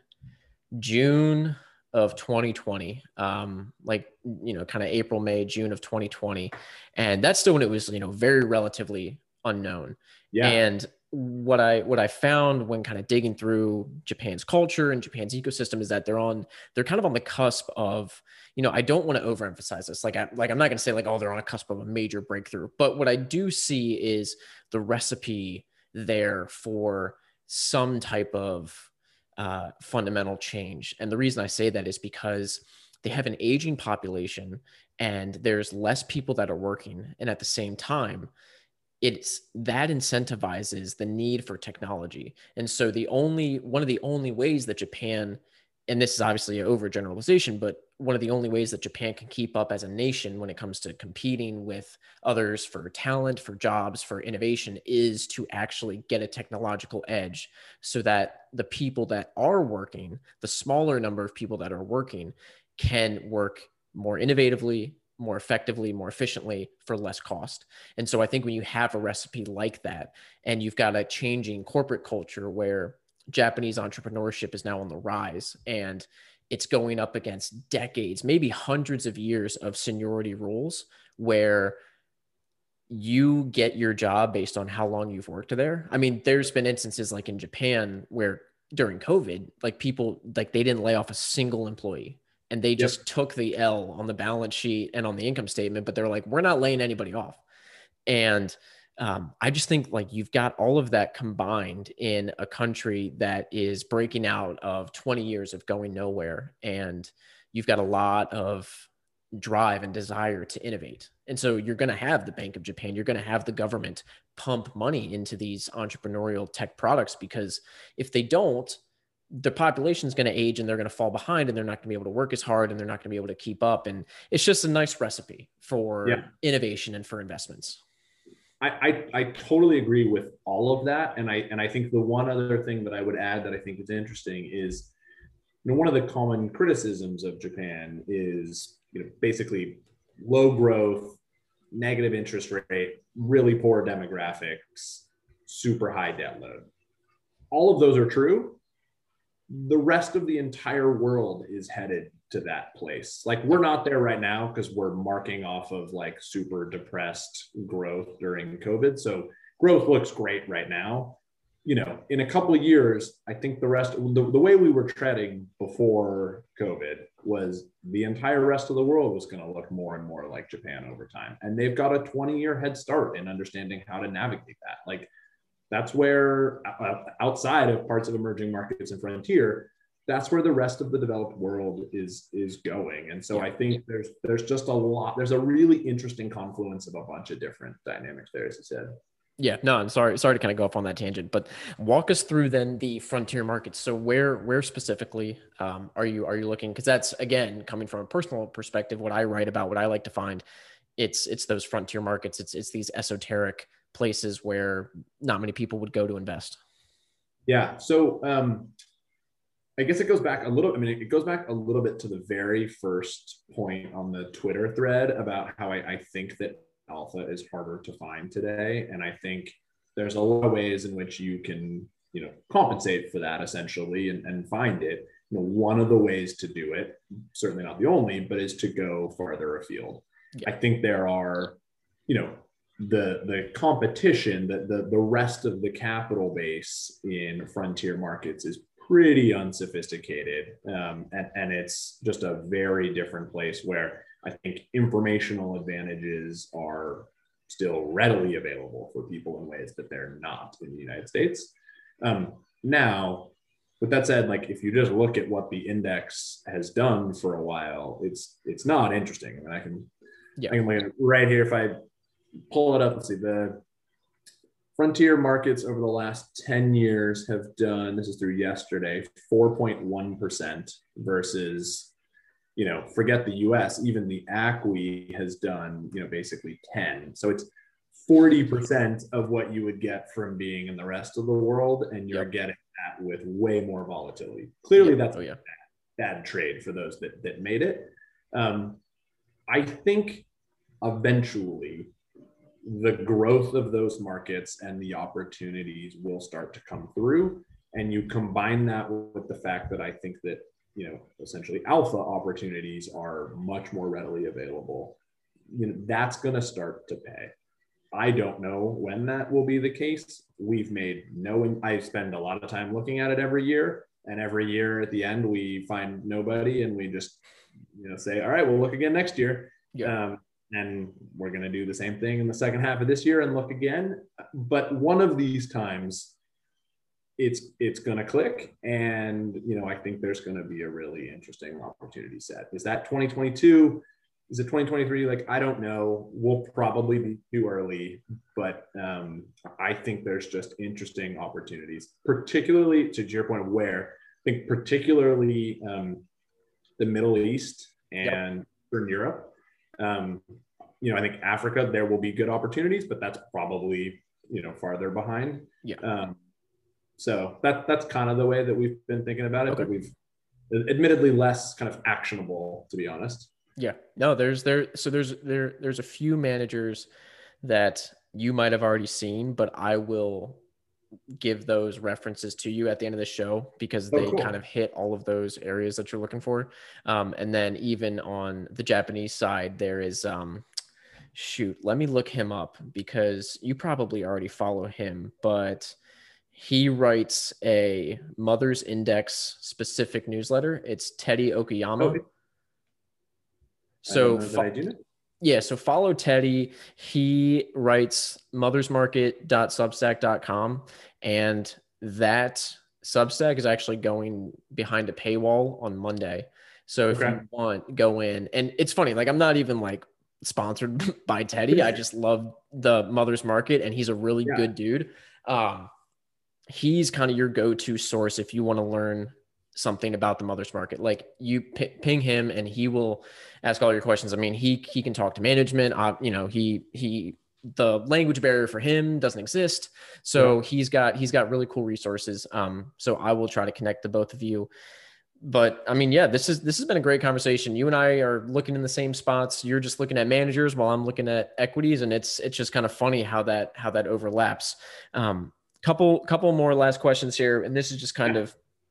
June of twenty twenty, um, like, you know, kind of April, May, June of twenty twenty. And that's still when it was, you know, very relatively unknown. Yeah. And what I, what I found when kind of digging through Japan's culture and Japan's ecosystem is that they're on, they're kind of on the cusp of, you know, I don't want to overemphasize this. Like, I, like, I'm not going to say like, oh, they're on a cusp of a major breakthrough, but what I do see is the recipe there for some type of Uh, fundamental change. And the reason I say that is because they have an aging population, and there's less people that are working. And at the same time, it's that incentivizes the need for technology. And so the only, one of the only ways that Japan, and this is obviously an overgeneralization, but one of the only ways that Japan can keep up as a nation when it comes to competing with others for talent, for jobs, for innovation, is to actually get a technological edge, so that the people that are working, the smaller number of people that are working, can work more innovatively, more effectively, more efficiently for less cost. And so I think when you have a recipe like that, and you've got a changing corporate culture where Japanese entrepreneurship is now on the rise, and it's going up against decades, maybe hundreds of years of seniority rules, where you get your job based on how long you've worked there. I mean, there's been instances like in Japan where during COVID, like people, like they didn't lay off a single employee, and they just yep. took the L on the balance sheet and on the income statement, but they're like, we're not laying anybody off. And Um, I just think like you've got all of that combined in a country that is breaking out of twenty years of going nowhere. And you've got a lot of drive and desire to innovate. And so you're going to have the Bank of Japan, you're going to have the government pump money into these entrepreneurial tech products, because if they don't, the population is going to age and they're going to fall behind, and they're not going to be able to work as hard, and they're not going to be able to keep up. And it's just a nice recipe for yeah. innovation and for investments. I, I, I totally agree with all of that. And I, and I think the one other thing that I would add that I think is interesting is, you know, one of the common criticisms of Japan is, you know, basically low growth, negative interest rate, really poor demographics, super high debt load. All of those are true. the rest of the entire world is headed to that place. Like we're not there right now because we're marking off of like super depressed growth during COVID. So growth looks great right now. You know, in a couple of years, I think the rest, the, the way we were treading before COVID was the entire rest of the world was going to look more and more like Japan over time. And they've got a twenty year head start in understanding how to navigate that. Like that's where uh, outside of parts of emerging markets and frontier, that's where the rest of the developed world is, is going. And so yeah. I think there's, there's just a lot, there's a really interesting confluence of a bunch of different dynamics there, as you said. Yeah, no, I'm sorry. Sorry to kind of go off on that tangent, but walk us through then the frontier markets. So where, where specifically um, are you, are you looking? Because that's, again, coming from a personal perspective, what I write about, what I like to find, it's, it's those frontier markets. It's, it's these esoteric places where not many people would go to invest. Yeah. So um, I guess it goes back a little, I mean, it goes back a little bit to the very first point on the Twitter thread about how I, I think that alpha is harder to find today. And I think there's a lot of ways in which you can, you know, compensate for that essentially and, and find it. You know, one of the ways to do it, certainly not the only, but is to go farther afield. Yeah. I think there are, you know, the the competition that the, the rest of the capital base in frontier markets is pretty unsophisticated. Um, and, and it's just a very different place where I think informational advantages are still readily available for people in ways that they're not in the United States. Um, now, with that said, like if you just look at what the index has done for a while, it's it's not interesting. I mean, I can, yeah. I can look at it right here. If I pull it up, let's see, the frontier markets over the last ten years have done, this is through yesterday, four point one percent versus, you know, forget the U S, even the A C W I has done, you know, basically ten. So it's forty percent of what you would get from being in the rest of the world. And you're yep. getting that with way more volatility. Clearly, yep. that's oh, yeah. a bad, bad trade for those that, that made it. Um, I think eventually the growth of those markets and the opportunities will start to come through. And you combine that with the fact that I think that, you know, essentially alpha opportunities are much more readily available. You know, that's going to start to pay. I don't know when that will be the case. We've made no, I spend a lot of time looking at it every year, and every year at the end, we find nobody and we just, you know, say, all right, we'll look again next year. Yeah. Um, and we're going to do the same thing in the second half of this year and look again. But one of these times, it's it's going to click. And, you know, I think there's going to be a really interesting opportunity set. Is that twenty twenty-two? Is it twenty twenty-three? Like, I don't know. We'll probably be too early, but um, I think there's just interesting opportunities, particularly to your point of where I think particularly um, the Middle East and yep. Europe. Um, you know, I think Africa, there will be good opportunities, but that's probably, you know, farther behind. Yeah. Um, So that that's kind of the way that we've been thinking about it, okay. but we've admittedly less kind of actionable, to be honest. Yeah, no, there's there. So there's there there's a few managers that you might have already seen, but I will give those references to you at the end of the show because they oh, cool. kind of hit all of those areas that you're looking for. Um, and then even on the Japanese side, there is um, shoot, let me look him up because you probably already follow him, but he writes a Mother's Index specific newsletter. It's Teddy Okayama. Okay. So, fo- yeah, so follow Teddy. He writes mothers market dot substack dot com, and that Substack is actually going behind a paywall on Monday. So if okay. you want, go in. And it's funny, like I'm not even like sponsored by Teddy. I just love the Mother's Market, and he's a really yeah. good dude. Um, he's kind of your go-to source if you want to learn something about the Mother's Market. Like you p- ping him and he will ask all your questions. I mean, he, he can talk to management. Uh, you know, he, he, the language barrier for him doesn't exist. So yeah. he's got, he's got really cool resources. Um, so I will try to connect the both of you, but I mean, yeah, this is, this has been a great conversation. You and I are looking in the same spots. You're just looking at managers while I'm looking at equities. And it's, it's just kind of funny how that, how that overlaps. Um, couple, couple more last questions here. And this is just kind yeah. of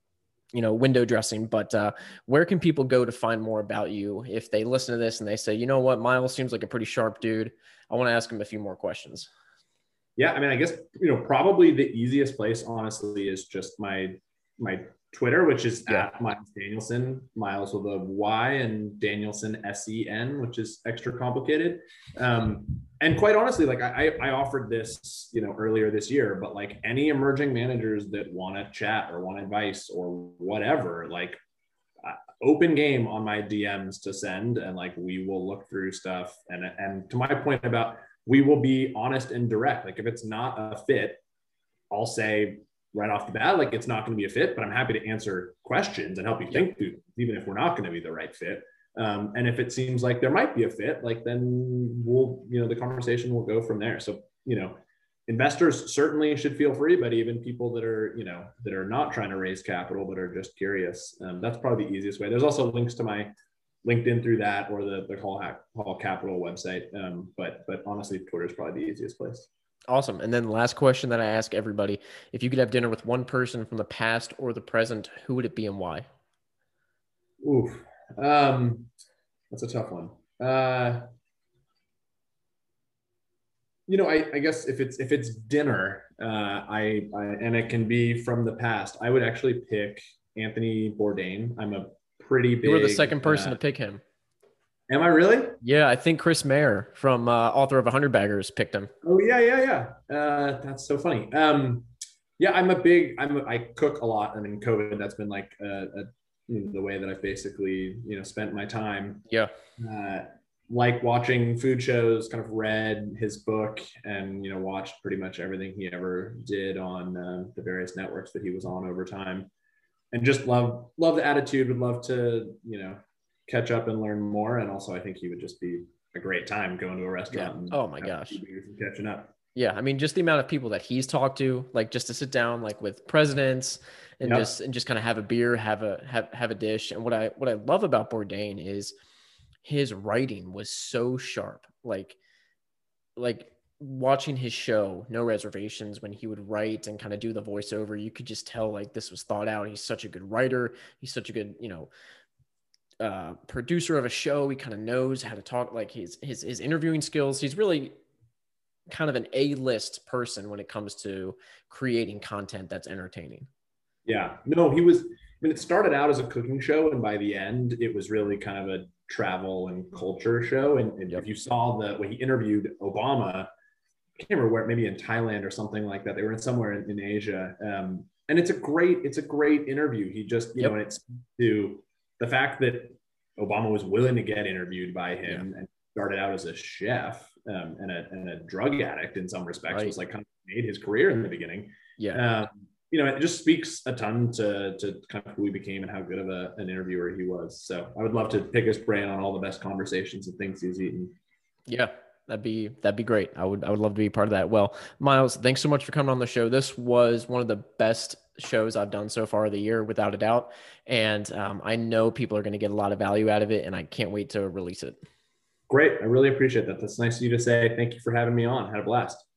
you know, window dressing, but uh, where can people go to find more about you if they listen to this and they say, you know what, Miles seems like a pretty sharp dude. I want to ask him a few more questions. Yeah, I mean, I guess, you know, probably the easiest place, honestly, is just my my Twitter, which is yeah. at Miles Danielson, Miles with a Y, and Danielson S E N, which is extra complicated. Um, and quite honestly, like I, I offered this, you know, earlier this year, but like any emerging managers that want to chat or want advice or whatever, like uh, open game on my D Ms to send, and like we will look through stuff. And and to my point about, we will be honest and direct. Like if it's not a fit, I'll say right off the bat, like it's not going to be a fit, but I'm happy to answer questions and help you think through, even if we're not going to be the right fit. Um, and if it seems like there might be a fit, like then we'll, you know, the conversation will go from there. So, you know, investors certainly should feel free, but even people that are, you know, that are not trying to raise capital, but are just curious, um, that's probably the easiest way. There's also links to my LinkedIn through that, or the, the Hall, Hall Capital website. Um, but, but honestly, Twitter is probably the easiest place. Awesome. And then the last question that I ask everybody, if you could have dinner with one person from the past or the present, who would it be and why? Oof. Um, that's a tough one. Uh, you know, I, I guess if it's, if it's dinner, uh, I, I, and it can be from the past, I would actually pick Anthony Bourdain. I'm a pretty big. You were the second person uh, to pick him. Am I really? Yeah, I think Chris Mayer, from uh, author of one hundred Baggers, picked him. Oh yeah, yeah, yeah. Uh, that's so funny. Um, yeah, I'm a big. I'm. A, I cook a lot. I mean, COVID. That's been like a, a, you know, the way that I've basically, you know, spent my time. Yeah. Uh, like watching food shows. Kind of read his book, and you know, watched pretty much everything he ever did on uh, the various networks that he was on over time, and just love love the attitude. Would love to, you know, catch up and learn more. And also I think he would just be a great time going to a restaurant. Yeah. And oh my gosh. And catching up. Yeah. I mean, just the amount of people that he's talked to, like just to sit down, like with presidents and yep. just, and just kind of have a beer, have a, have, have a dish. And what I, what I love about Bourdain is his writing was so sharp. Like, like watching his show, No Reservations, when he would write and kind of do the voiceover, you could just tell like this was thought out. He's such a good writer. He's such a good, you know, uh, producer of a show. He kind of knows how to talk, like his, his, his interviewing skills. He's really kind of an A-list person when it comes to creating content that's entertaining. Yeah, no, he was, I mean, it started out as a cooking show, and by the end it was really kind of a travel and culture show. And, and yep. if you saw the, when he interviewed Obama, I can't remember where, maybe in Thailand or something like that. They were in somewhere in, in Asia. Um, and it's a great, it's a great interview. He just, you yep. know, and it's to the fact that Obama was willing to get interviewed by him yeah. and started out as a chef um, and, a, and a drug addict in some respects, right. was like kind of made his career in the beginning. Yeah. Um, you know, it just speaks a ton to, to kind of who he became and how good of a, an interviewer he was. So I would love to pick his brain on all the best conversations and things he's eaten. Yeah. That'd be, that'd be great. I would, I would love to be part of that. Well, Miles, thanks so much for coming on the show. This was one of the best shows I've done so far of the year, without a doubt. And um, I know people are going to get a lot of value out of it, and I can't wait to release it. Great. I really appreciate that. That's nice of you to say. Thank you for having me on. Had a blast.